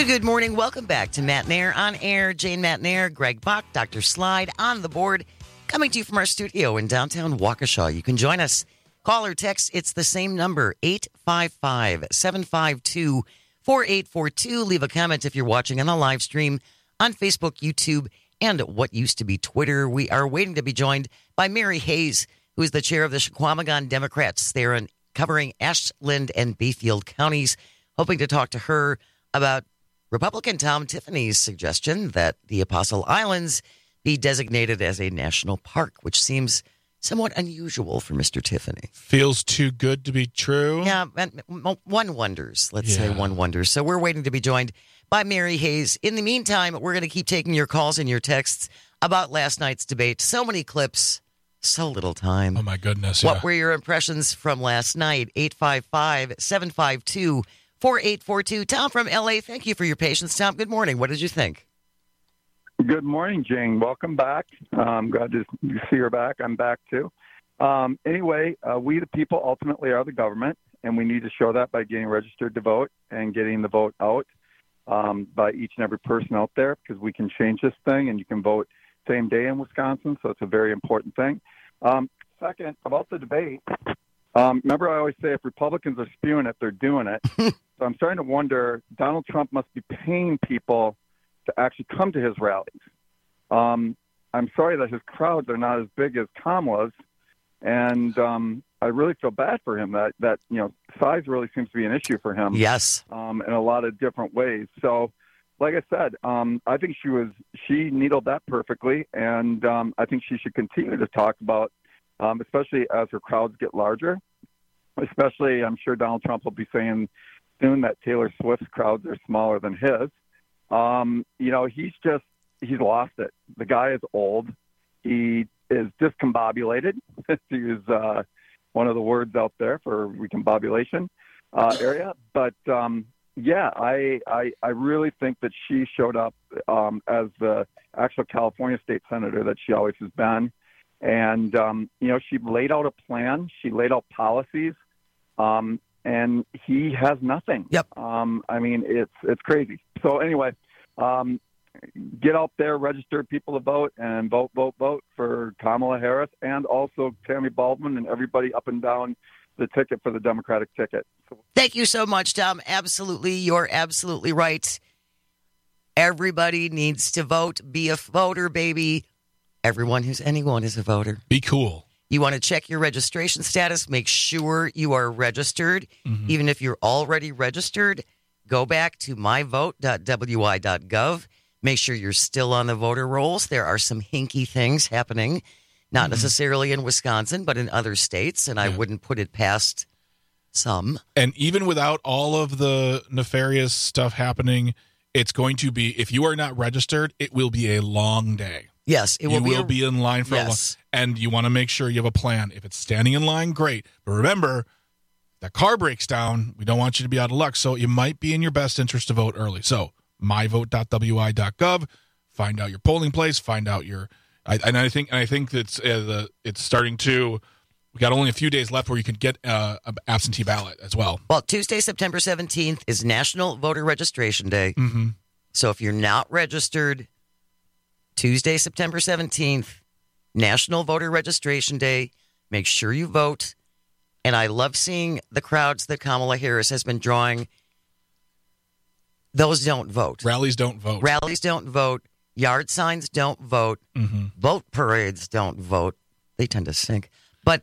[SPEAKER 20] Good morning. Welcome back to Matt Nair on air. Jane Matt Nair, Greg Bach, Doctor Slide on the board, coming to you from our studio in downtown Waukesha. You can join us. Call or text. It's the same number, eight five five, seven five two, four eight four two. Leave a comment if you're watching on the live stream on Facebook, YouTube, and what used to be Twitter. We are waiting to be joined by Mary Hayes, who is the chair of the Chequamegon Democrats. They're in, covering Ashland and Bayfield counties, hoping to talk to her about Republican Tom Tiffany's suggestion that the Apostle Islands be designated as a national park, which seems somewhat unusual for Mister Tiffany.
[SPEAKER 21] Feels too good to be true.
[SPEAKER 20] Yeah, and one wonders. Let's
[SPEAKER 21] Yeah.
[SPEAKER 20] say one wonders. So we're waiting to be joined by Mary Hayes. In the meantime, we're going to keep taking your calls and your texts about last night's debate. So many clips, so little time.
[SPEAKER 21] Oh, my goodness.
[SPEAKER 20] What
[SPEAKER 21] yeah.
[SPEAKER 20] were your impressions from last night? eight five five, seven five two, four eight four two. Tom from L A, thank you for your patience. Tom, good morning. What did you think?
[SPEAKER 2] Good morning, Jane. Welcome back. Um, glad to see you're back. I'm back, too. Um, anyway, uh, we the people ultimately are the government, and we need to show that by getting registered to vote and getting the vote out um, by each and every person out there, because we can change this thing, and you can vote same day in Wisconsin, so it's a very important thing. Um, second, about the debate, um, remember I always say if Republicans are spewing it, they're doing it. So I'm starting to wonder, Donald Trump must be paying people to actually come to his rallies. Um, I'm sorry that his crowds are not as big as Kamala's, and um, I really feel bad for him that, that, you know, size really seems to be an issue for him.
[SPEAKER 20] Yes.
[SPEAKER 2] Um, in a lot of different ways. So, like I said, um, I think she was, she needled that perfectly, and um, I think she should continue to talk about, um, especially as her crowds get larger, especially I'm sure Donald Trump will be saying soon that Taylor Swift's crowds are smaller than his. Um, you know, he's just, he's lost it. The guy is old. He is discombobulated, to use uh, one of the words out there for recombobulation uh, area. But, um, yeah, I, I I really think that she showed up um, as the actual California state senator that she always has been. And, um, you know, she laid out a plan. She laid out policies. Um, and he has nothing.
[SPEAKER 20] Yep.
[SPEAKER 2] Um, I mean, it's it's crazy. So anyway, um, get out there, register people to vote, and vote, vote, vote for Kamala Harris and also Tammy Baldwin and everybody up and down the ticket for the Democratic ticket.
[SPEAKER 20] Thank you so much, Tom. Absolutely. You're absolutely right. Everybody needs to vote. Be a voter, baby. Everyone who's anyone is a voter.
[SPEAKER 21] Be cool.
[SPEAKER 20] You want to check your registration status. Make sure you are registered. Mm-hmm. Even if you're already registered, go back to my vote dot w i dot gov. Make sure you're still on the voter rolls. There are some hinky things happening, not mm-hmm. necessarily in Wisconsin, but in other states, and yeah. I wouldn't put it past some.
[SPEAKER 21] And even without all of the nefarious stuff happening, it's going to be, if you are not registered, it will be a long day.
[SPEAKER 20] Yes, it will
[SPEAKER 21] you
[SPEAKER 20] be.
[SPEAKER 21] will
[SPEAKER 20] a,
[SPEAKER 21] be in line for
[SPEAKER 20] yes.
[SPEAKER 21] a long, and you want to make sure you have a plan. If it's standing in line, great. But remember, that car breaks down. We don't want you to be out of luck. So it might be in your best interest to vote early. So my vote dot w i dot gov. Find out your polling place. Find out your. I, and I think and I think that's uh, the it's starting to. We got only a few days left where you can get uh, an absentee ballot as well.
[SPEAKER 20] Well, Tuesday, September seventeenth is National Voter Registration Day.
[SPEAKER 21] Mm-hmm.
[SPEAKER 20] So if you're not registered, Tuesday, September seventeenth, National Voter Registration Day. Make sure you vote. And I love seeing the crowds that Kamala Harris has been drawing. Those don't vote.
[SPEAKER 21] Rallies don't vote.
[SPEAKER 20] Rallies don't vote. Yard signs don't vote.
[SPEAKER 21] Mm-hmm.
[SPEAKER 20] Vote parades don't vote. They tend to sink. But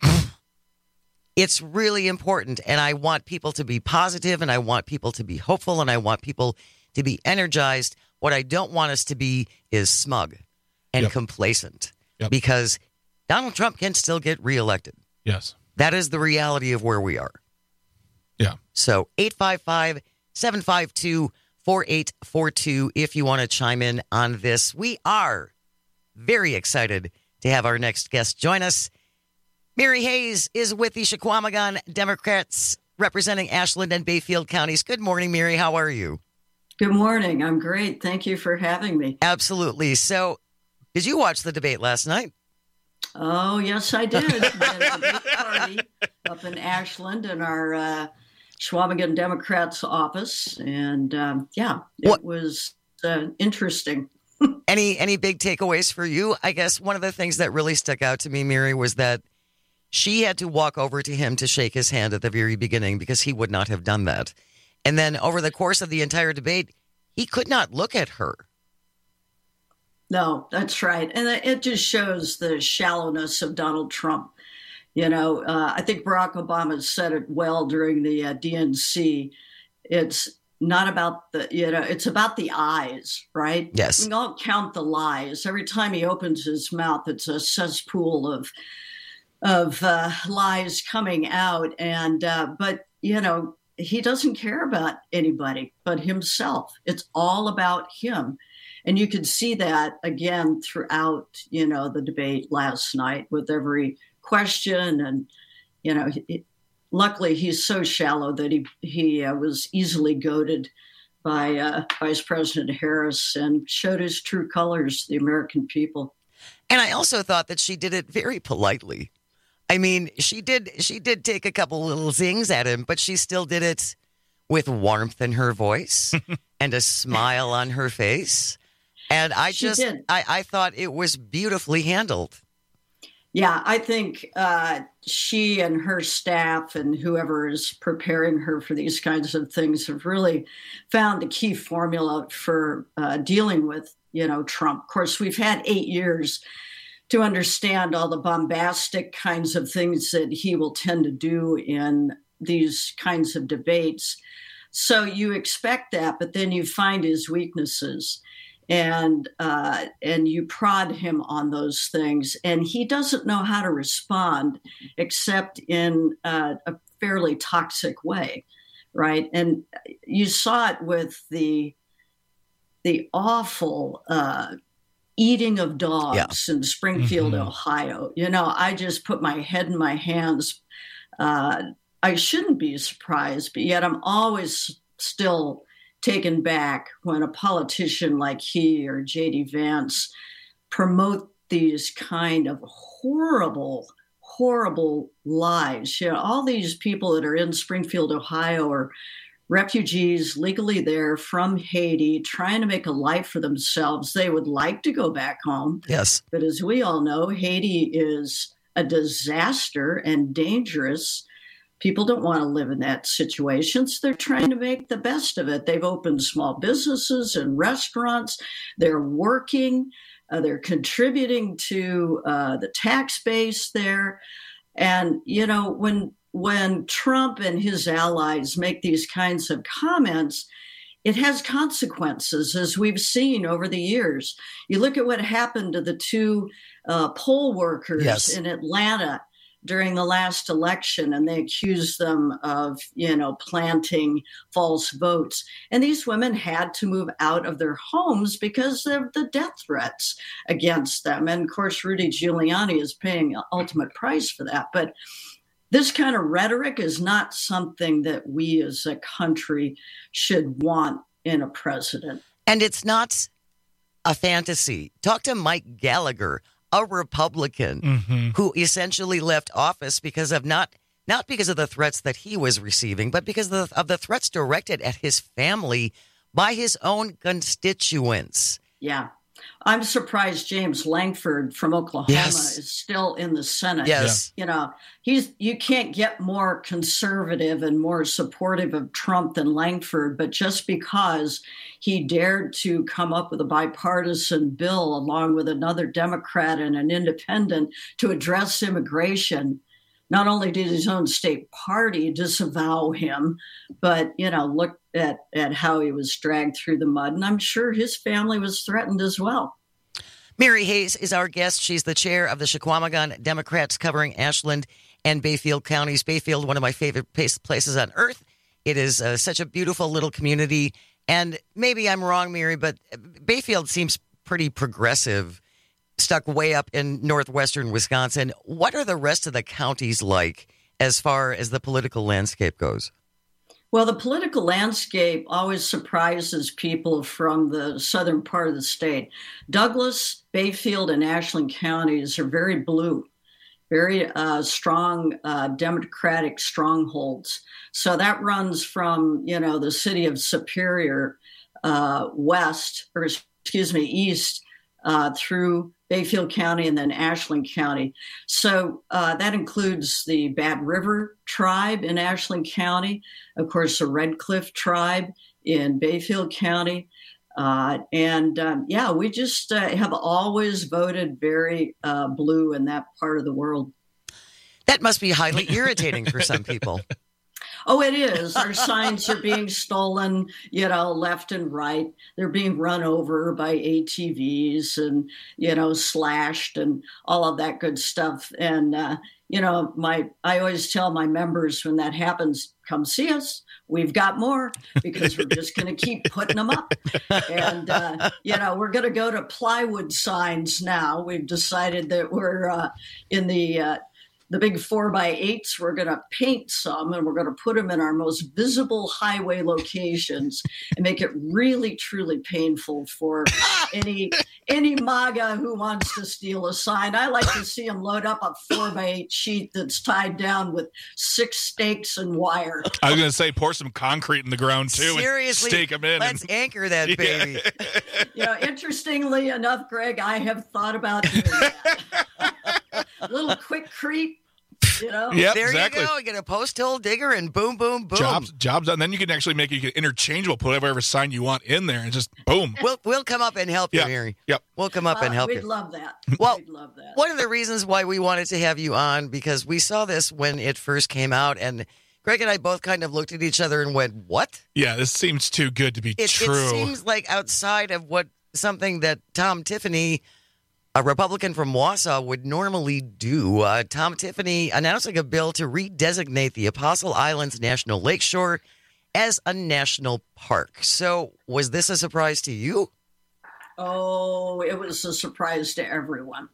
[SPEAKER 20] it's really important. And I want people to be positive, and I want people to be hopeful, and I want people to be energized. What I don't want us to be is smug and
[SPEAKER 21] yep.
[SPEAKER 20] complacent
[SPEAKER 21] yep.
[SPEAKER 20] because Donald Trump can still get reelected.
[SPEAKER 21] Yes.
[SPEAKER 20] That is the reality of where we are.
[SPEAKER 21] Yeah.
[SPEAKER 20] So eight five five, seven five two, four eight four two if you want to chime in on this. We are very excited to have our next guest join us. Mary Hayes is with the Chequamegon Democrats representing Ashland and Bayfield counties. Good morning, Mary. How are you?
[SPEAKER 3] Good morning. I'm great. Thank you for having me.
[SPEAKER 20] Absolutely. So, did you watch the debate last night?
[SPEAKER 3] Oh, yes, I did. We had a big party up in Ashland, and our uh, Shawinigan Democrats' office. And um, yeah, it what? was uh, interesting.
[SPEAKER 20] any any big takeaways for you? I guess one of the things that really stuck out to me, Mary, was that she had to walk over to him to shake his hand at the very beginning because he would not have done that. And then over the course of the entire debate, he could not look at her.
[SPEAKER 3] No, that's right. And it just shows the shallowness of Donald Trump. You know, uh, I think Barack Obama said it well during the uh, D N C. It's not about the, you know, it's about the eyes, right?
[SPEAKER 20] Yes.
[SPEAKER 3] We can all count the lies. Every time he opens his mouth, it's a cesspool of of uh, lies coming out. And, uh, but, you know, he doesn't care about anybody but himself. It's all about him. And you could see that again throughout, you know, the debate last night with every question. And, you know, it, luckily he's so shallow that he, he uh, was easily goaded by uh, Vice President Harris and showed his true colors to the American people.
[SPEAKER 20] And I also thought that she did it very politely. I mean, she did she did take a couple little zings at him, but she still did it with warmth in her voice and a smile on her face. And I
[SPEAKER 3] She
[SPEAKER 20] just,
[SPEAKER 3] did.
[SPEAKER 20] I, I thought it was beautifully handled.
[SPEAKER 3] Yeah, I think uh, she and her staff and whoever is preparing her for these kinds of things have really found a key formula for uh, dealing with, you know, Trump. Of course, we've had eight years to understand all the bombastic kinds of things that he will tend to do in these kinds of debates. So you expect that, but then you find his weaknesses. And uh, and you prod him on those things, and he doesn't know how to respond except in uh, a fairly toxic way, right? And you saw it with the the awful uh, eating of dogs yeah. in Springfield, mm-hmm. Ohio. You know, I just put my head in my hands. Uh, I shouldn't be surprised, but yet I'm always still taken back when a politician like he or J D Vance promote these kind of horrible, horrible lies. You know, all these people that are in Springfield, Ohio, are refugees legally there from Haiti, trying to make a life for themselves. They would like to go back home.
[SPEAKER 20] Yes.
[SPEAKER 3] But as we all know, Haiti is a disaster and dangerous. People don't want to live in that situation, so they're trying to make the best of it. They've opened small businesses and restaurants. They're working. Uh, they're contributing to uh, the tax base there. And, you know, when when Trump and his allies make these kinds of comments, it has consequences, as we've seen over the years. You look at what happened to the two uh, poll workers
[SPEAKER 20] yes.
[SPEAKER 3] in Atlanta during the last election, and they accused them of, you know, planting false votes. And these women had to move out of their homes because of the death threats against them. And of course, Rudy Giuliani is paying an ultimate price for that. But this kind of rhetoric is not something that we as a country should want in a president.
[SPEAKER 20] And it's not a fantasy. Talk to Mike Gallagher, a Republican mm-hmm. who essentially left office because of not not because of the threats that he was receiving, but because of the, of the threats directed at his family by his own constituents.
[SPEAKER 3] Yeah. I'm surprised James Langford from Oklahoma
[SPEAKER 20] yes.
[SPEAKER 3] is still in the Senate.
[SPEAKER 20] Yes.
[SPEAKER 3] You know, he's you can't get more conservative and more supportive of Trump than Langford, but just because he dared to come up with a bipartisan bill along with another Democrat and an independent to address immigration, not only did his own state party disavow him, but, you know, look at, at how he was dragged through the mud. And I'm sure his family was threatened as well.
[SPEAKER 20] Mary Hayes is our guest. She's the chair of the Chequamegon Democrats covering Ashland and Bayfield counties. Bayfield, one of my favorite places on earth. It is uh, such a beautiful little community. And maybe I'm wrong, Mary, but Bayfield seems pretty progressive, stuck way up in northwestern Wisconsin. What are the rest of the counties like as far as the political landscape goes?
[SPEAKER 3] Well, the political landscape always surprises people from the southern part of the state. Douglas, Bayfield, and Ashland counties are very blue. very uh, strong uh, Democratic strongholds. So that runs from, you know, the city of Superior uh, west, or excuse me, east uh, through Bayfield County and then Ashland County. So uh, that includes the Bad River tribe in Ashland County, of course, the Red Cliff tribe in Bayfield County. Uh, and um, yeah, we just uh, have always voted very uh, blue in that part of the world.
[SPEAKER 20] That must be highly irritating for some people.
[SPEAKER 3] Oh, it is. Our signs are being stolen, you know, left and right. They're being run over by A T Vs and, you know, slashed and all of that good stuff. And, uh, you know, my I always tell my members when that happens, come see us. We've got more because we're just going to keep putting them up. And, uh, you know, we're going to go to plywood signs now. We've decided that we're uh, in the uh, the big four by eights. We're going to paint some and we're going to put them in our most visible highway locations and make it really, truly painful for any any MAGA who wants to steal a sign. I like to see them load up a four by eight sheet that's tied down with six stakes and wire.
[SPEAKER 21] I was going to say, pour some concrete in the ground too.
[SPEAKER 20] Seriously,
[SPEAKER 21] and stake them in.
[SPEAKER 20] Let's
[SPEAKER 21] and...
[SPEAKER 20] anchor that baby.
[SPEAKER 3] You know, interestingly enough, Greg, I have thought about doing that. A little quick creep, you know.
[SPEAKER 21] Yep,
[SPEAKER 20] there
[SPEAKER 21] exactly.
[SPEAKER 20] you go. You get a post hole digger and boom, boom, boom.
[SPEAKER 21] Jobs, jobs done. Then you can actually make it you can interchangeable. Put whatever sign you want in there, and just boom.
[SPEAKER 20] We'll we'll come up and help you,
[SPEAKER 21] yep.
[SPEAKER 20] Mary.
[SPEAKER 21] Yep.
[SPEAKER 20] We'll come up
[SPEAKER 3] uh,
[SPEAKER 20] and help
[SPEAKER 3] we'd
[SPEAKER 20] you.
[SPEAKER 3] Love that.
[SPEAKER 20] Well,
[SPEAKER 3] we'd love that.
[SPEAKER 20] One of the reasons why we wanted to have you on, because we saw this when it first came out, and Greg and I both kind of looked at each other and went, "What?"
[SPEAKER 21] Yeah, this seems too good to be
[SPEAKER 20] it,
[SPEAKER 21] true.
[SPEAKER 20] It seems like outside of what something that Tom Tiffany, a Republican from Wausau, would normally do. Uh, Tom Tiffany announcing a bill to redesignate the Apostle Islands National Lakeshore as a national park. So was this a surprise to you?
[SPEAKER 3] Oh, it was a surprise to everyone.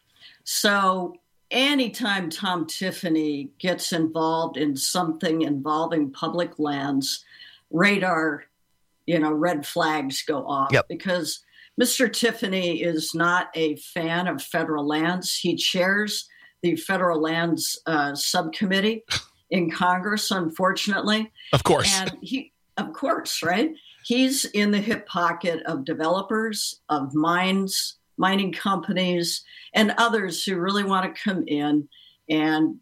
[SPEAKER 3] So anytime Tom Tiffany gets involved in something involving public lands, radar, you know, red flags go off.
[SPEAKER 20] Yep.
[SPEAKER 3] Because Mister Tiffany is not a fan of federal lands. He chairs the federal lands uh, subcommittee in Congress, unfortunately.
[SPEAKER 21] Of course.
[SPEAKER 3] And he, of course, right? He's in the hip pocket of developers, of mines, mining companies, and others who really want to come in and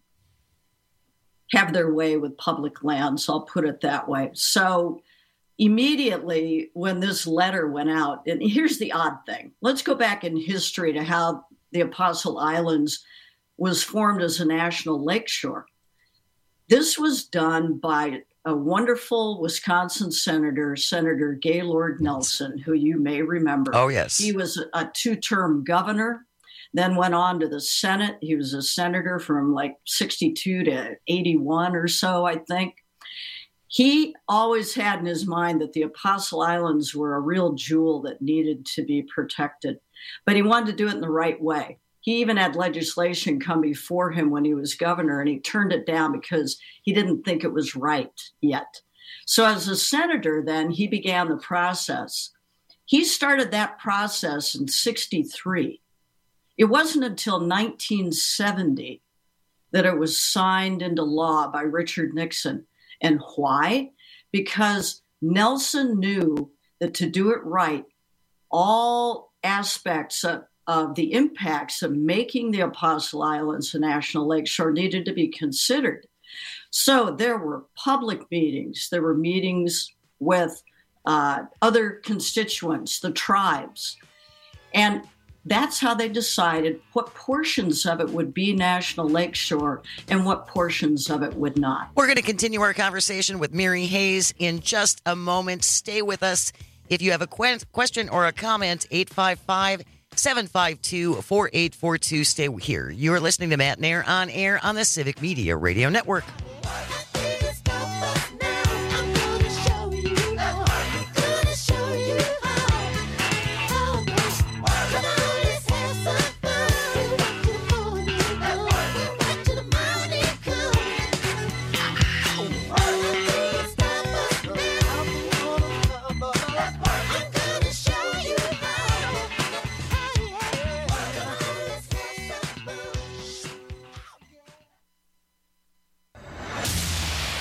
[SPEAKER 3] have their way with public lands. I'll put it that way. So immediately when this letter went out, and here's the odd thing. Let's go back in history to how the Apostle Islands was formed as a national lakeshore. This was done by a wonderful Wisconsin senator, Senator Gaylord Nelson, who you may remember.
[SPEAKER 20] Oh, yes.
[SPEAKER 3] He was a two-term governor, then went on to the Senate. He was a senator from like sixty-two to eighty-one or so, I think. He always had in his mind that the Apostle Islands were a real jewel that needed to be protected, but he wanted to do it in the right way. He even had legislation come before him when he was governor, and he turned it down because he didn't think it was right yet. So as a senator, then, he began the process. He started that process in sixty-three. It wasn't until nineteen seventy that it was signed into law by Richard Nixon. And why? Because Nelson knew that to do it right, all aspects of, of the impacts of making the Apostle Islands a national lakeshore needed to be considered. So there were public meetings. There were meetings with uh, other constituents, the tribes. And that's how they decided what portions of it would be National Lakeshore and what portions of it would not.
[SPEAKER 20] We're going to continue our conversation with Mary Hayes in just a moment. Stay with us. If you have a que- question or a comment, eight five five, seven five two, four eight four two. Stay here. You are listening to Matt and Air on air on the Civic Media Radio Network.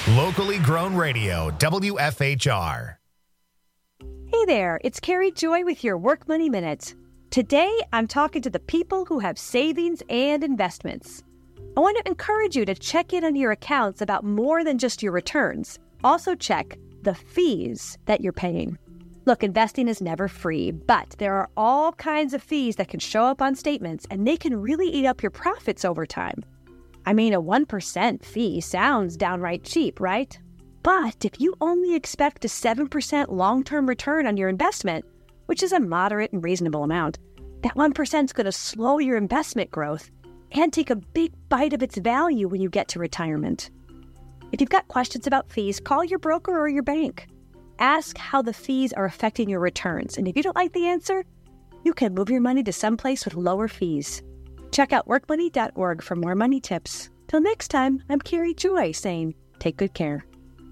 [SPEAKER 16] Locally grown radio, W F H R.
[SPEAKER 1] Hey there, it's Carrie Joy with your Work Money Minute. Today, I'm talking to the people who have savings and investments. I want to encourage you to check in on your accounts about more than just your returns. Also check the fees that you're paying. Look, investing is never free, but there are all kinds of fees that can show up on statements, and they can really eat up your profits over time. I mean, a one percent fee sounds downright cheap, right? But if you only expect a seven percent long-term return on your investment, which is a moderate and reasonable amount, that one percent is going to slow your investment growth and take a big bite of its value when you get to retirement. If you've got questions about fees, call your broker or your bank. Ask how the fees are affecting your returns, and if you don't like the answer, you can move your money to someplace with lower fees. Check out work money dot org for more money tips. Till next time, I'm Carrie Joy saying, take good care.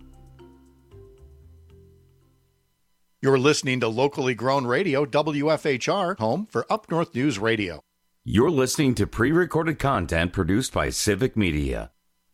[SPEAKER 4] You're listening to Locally Grown Radio, W F H R, home for Up North News Radio.
[SPEAKER 19] You're listening to pre-recorded content produced by Civic Media.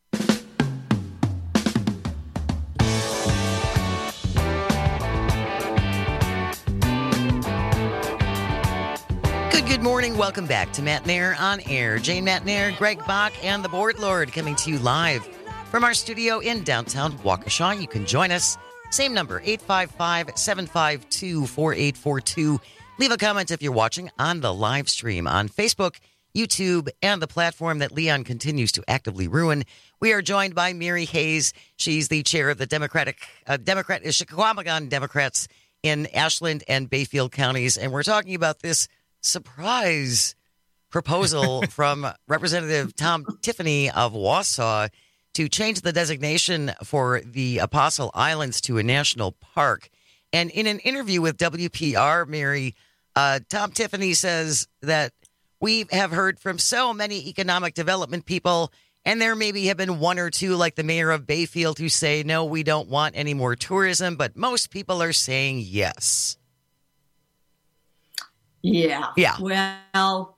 [SPEAKER 20] Good, good morning. Welcome back to Matt Nair on Air. Jane Matt Nair, Greg Bach, and the Board Lord coming to you live from our studio in downtown Waukesha. You can join us. Same number, eight five five, seven five two, four eight four two. Leave a comment if you're watching on the live stream on Facebook, YouTube, and the platform that Leon continues to actively ruin. We are joined by Mary Hayes. She's the chair of the Democratic uh, Democrat Chickahomagong Democrats in Ashland and Bayfield counties, and we're talking about this surprise proposal from Representative Tom Tiffany of Wausau to change the designation for the Apostle Islands to a national park. And in an interview with W P R, Mary, uh, Tom Tiffany says that we have heard from so many economic development people, and there maybe have been one or two, like the mayor of Bayfield, who say, no, we don't want any more tourism, but most people are saying yes.
[SPEAKER 3] Yeah.
[SPEAKER 20] Yeah.
[SPEAKER 3] Well,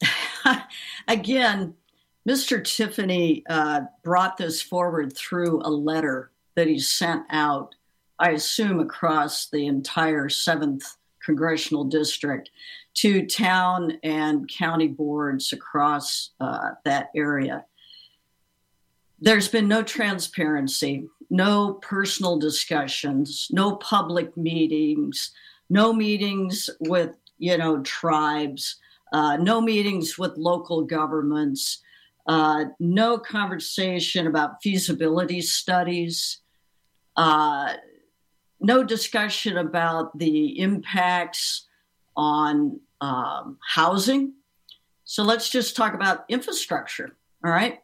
[SPEAKER 3] again, Mister Tiffany uh, brought this forward through a letter that he sent out, I assume across the entire seventh Congressional District, to town and county boards across uh, that area. There's been no transparency, no personal discussions, no public meetings, no meetings with, you know, tribes, uh, no meetings with local governments. Uh, no conversation about feasibility studies, uh, no discussion about the impacts on um, housing. So let's just talk about infrastructure, all right?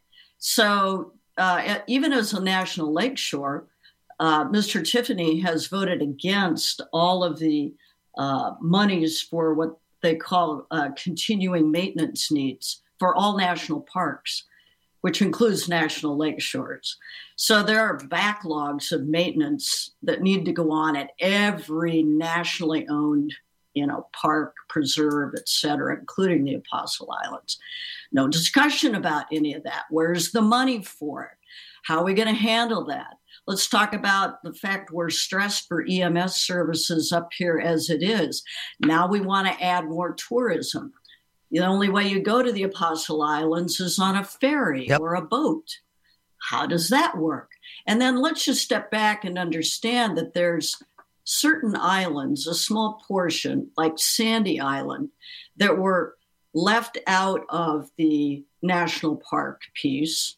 [SPEAKER 3] So uh, even as a national lakeshore, uh, Mister Tiffany has voted against all of the uh, monies for what they call uh, continuing maintenance needs for all national parks, which includes national lake shores. So there are backlogs of maintenance that need to go on at every nationally owned, you know, park, preserve, et cetera, including the Apostle Islands. No discussion about any of that. Where's the money for it? How are we going to handle that? Let's talk about the fact we're stressed for E M S services up here as it is. Now we want to add more tourism. The only way you go to the Apostle Islands is on a ferry yep. or a boat. How does that work? And then let's just step back and understand that there's certain islands, a small portion, like Sandy Island, that were left out of the national park piece.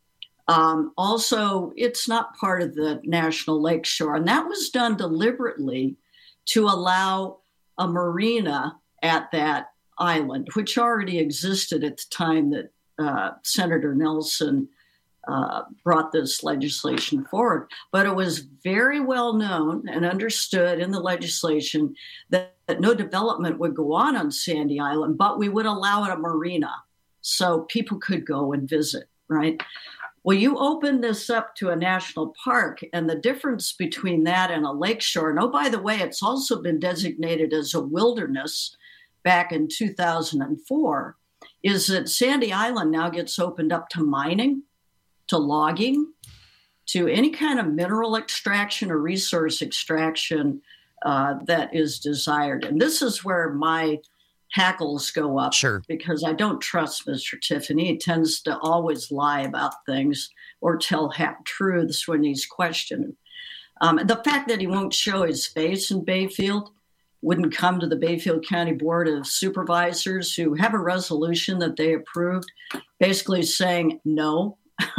[SPEAKER 3] Um, also, it's not part of the National Lakeshore, and that was done deliberately to allow a marina at that island, which already existed at the time that uh, Senator Nelson uh, brought this legislation forward. But it was very well known and understood in the legislation that, that no development would go on on Sandy Island, but we would allow it a marina so people could go and visit, right? Well, you open this up to a national park, and the difference between that and a lakeshore, and oh, by the way, it's also been designated as a wilderness back in two thousand four, is that Sandy Island now gets opened up to mining, to logging, to any kind of mineral extraction or resource extraction uh, that is desired. And this is where my hackles go up.
[SPEAKER 20] Sure.
[SPEAKER 3] Because I don't trust Mister Tiffany. He tends to always lie about things or tell half-truths when he's questioned. Um, the fact that he won't show his face in Bayfield, wouldn't come to the Bayfield County Board of Supervisors, who have a resolution that they approved, basically saying no.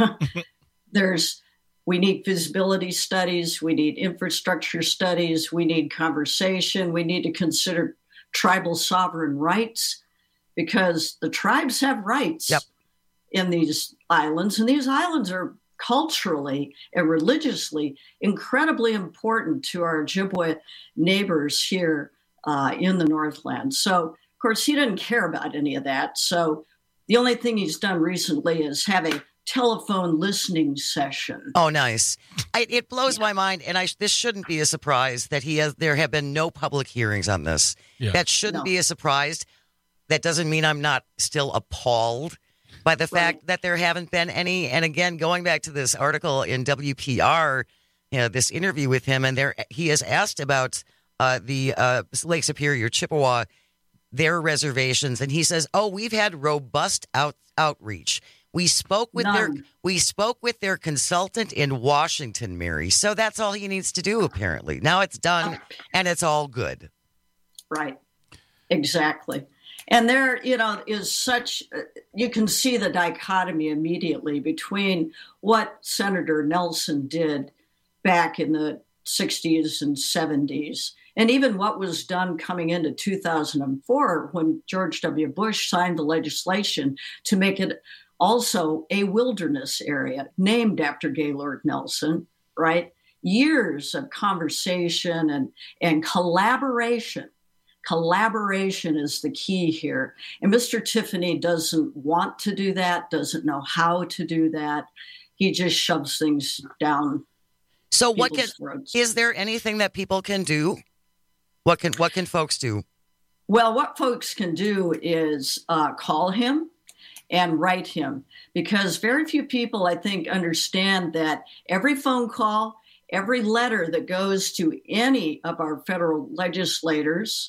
[SPEAKER 3] There's, we need feasibility studies, we need infrastructure studies, we need conversation, we need to consider tribal sovereign rights, because the tribes have rights
[SPEAKER 20] yep.
[SPEAKER 3] in these islands, and these islands are culturally and religiously incredibly important to our Ojibwe neighbors here uh, in the Northland. So, of course, he didn't care about any of that. So the only thing he's done recently is have a telephone listening session.
[SPEAKER 20] Oh, nice. I, it blows yeah. my mind, and I, this shouldn't be a surprise that he has. There have been no public hearings on this. Yeah. That shouldn't no. be a surprise. That doesn't mean I'm not still appalled by the fact right. that there haven't been any. And again, going back to this article in W P R, you know, this interview with him, and there he is asked about uh, the uh, Lake Superior Chippewa, their reservations, and he says, "Oh, we've had robust out, outreach. We spoke with None. their we spoke with their consultant in Washington, Mary. So that's all he needs to do, apparently. Now it's done, and it's all good."
[SPEAKER 3] Right. Exactly. And there, you know, is such, you can see the dichotomy immediately between what Senator Nelson did back in the sixties and seventies, and even what was done coming into two thousand four when George W. Bush signed the legislation to make it also a wilderness area named after Gaylord Nelson, right? Years of conversation and, and collaboration. Collaboration is the key here. And Mister Tiffany doesn't want to do that, doesn't know how to do that. He just shoves things down.
[SPEAKER 20] So what can, is there anything that people can do? What can, what can folks do?
[SPEAKER 3] Well, what folks can do is uh, call him and write him, because very few people, I think, understand that every phone call, every letter that goes to any of our federal legislators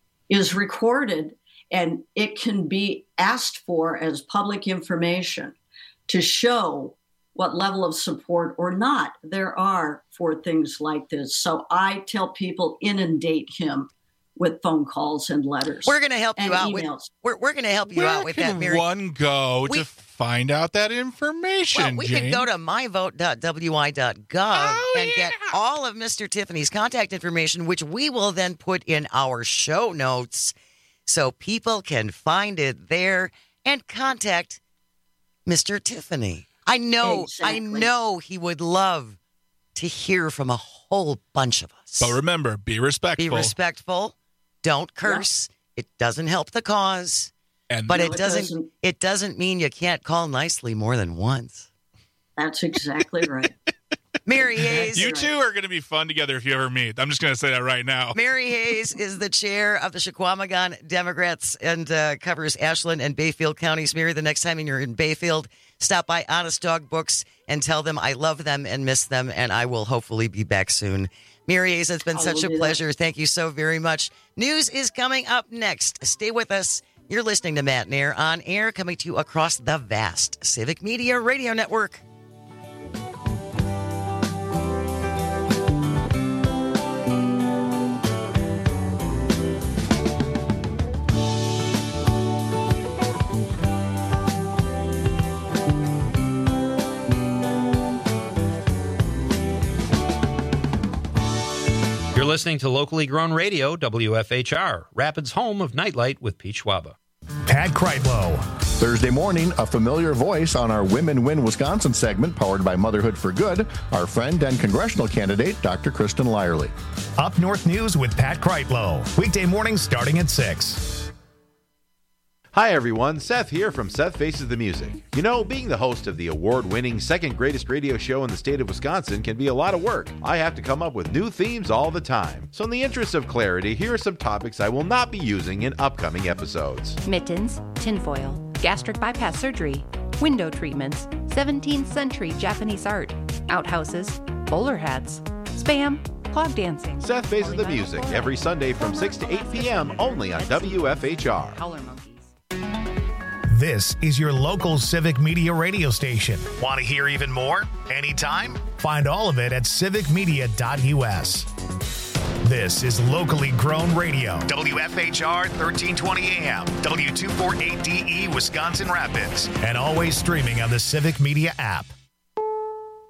[SPEAKER 3] is recorded, and it can be asked for as public information to show what level of support or not there are for things like this. So I tell people, inundate him with phone calls and letters.
[SPEAKER 20] We're going to help you out
[SPEAKER 3] emails.
[SPEAKER 20] with. We're we're going to help you
[SPEAKER 21] Where
[SPEAKER 20] out with
[SPEAKER 21] can
[SPEAKER 20] that, Mary.
[SPEAKER 21] One go
[SPEAKER 20] we,
[SPEAKER 21] to find out that information.
[SPEAKER 20] Well, we
[SPEAKER 21] Jane.
[SPEAKER 20] can go to my vote dot w i dot gov
[SPEAKER 21] oh,
[SPEAKER 20] and
[SPEAKER 21] yeah.
[SPEAKER 20] get all of Mister Tiffany's contact information, which we will then put in our show notes so people can find it there and contact Mister Tiffany. I know, exactly. I know he would love to hear from a whole bunch of us.
[SPEAKER 21] But remember, be respectful.
[SPEAKER 20] Be respectful. Don't curse. Yeah. It doesn't help the cause. And but no, it, doesn't, it doesn't. It doesn't mean you can't call nicely more than once.
[SPEAKER 3] That's exactly right.
[SPEAKER 20] Mary Hayes.
[SPEAKER 21] You two are going to be fun together if you ever meet. I'm just going to say that right now.
[SPEAKER 20] Mary Hayes is the chair of the Chequamegon Democrats and uh, covers Ashland and Bayfield counties. Mary, the next time you're in Bayfield, stop by Honest Dog Books and tell them I love them and miss them, and I will hopefully be back soon. Mary Hayes, it's been I such a pleasure. That. Thank you so very much. News is coming up next. Stay with us. You're listening to Matt and Air on air, coming to you across the vast Civic Media Radio Network.
[SPEAKER 18] You're listening to locally grown radio, W F H R, Rapids' home of Nightlight with Pete Schwaba.
[SPEAKER 16] Pat Kreitlow.
[SPEAKER 4] Thursday morning, a familiar voice on our Women Win Wisconsin segment powered by Motherhood for Good, our friend and congressional candidate, Doctor Kristen Lyerly.
[SPEAKER 16] Up North News with Pat Kreitlow. Weekday mornings starting at six.
[SPEAKER 5] Hi everyone, Seth here from Seth Faces the Music. You know, being the host of the award-winning second greatest radio show in the state of Wisconsin can be a lot of work. I have to come up with new themes all the time. So in the interest of clarity, here are some topics I will not be using in upcoming episodes.
[SPEAKER 6] Mittens, tinfoil, gastric bypass surgery, window treatments, seventeenth century Japanese art, outhouses, bowler hats, spam, clog dancing.
[SPEAKER 5] Seth Faces the Music every Sunday from six to eight p.m. only on W F H R.
[SPEAKER 16] This is your local Civic Media radio station. Want to hear even more? Anytime? Find all of it at civic media dot u s. This is locally grown radio. W F H R thirteen twenty A M, W two forty-eight D E Wisconsin Rapids, and always streaming on the Civic Media app.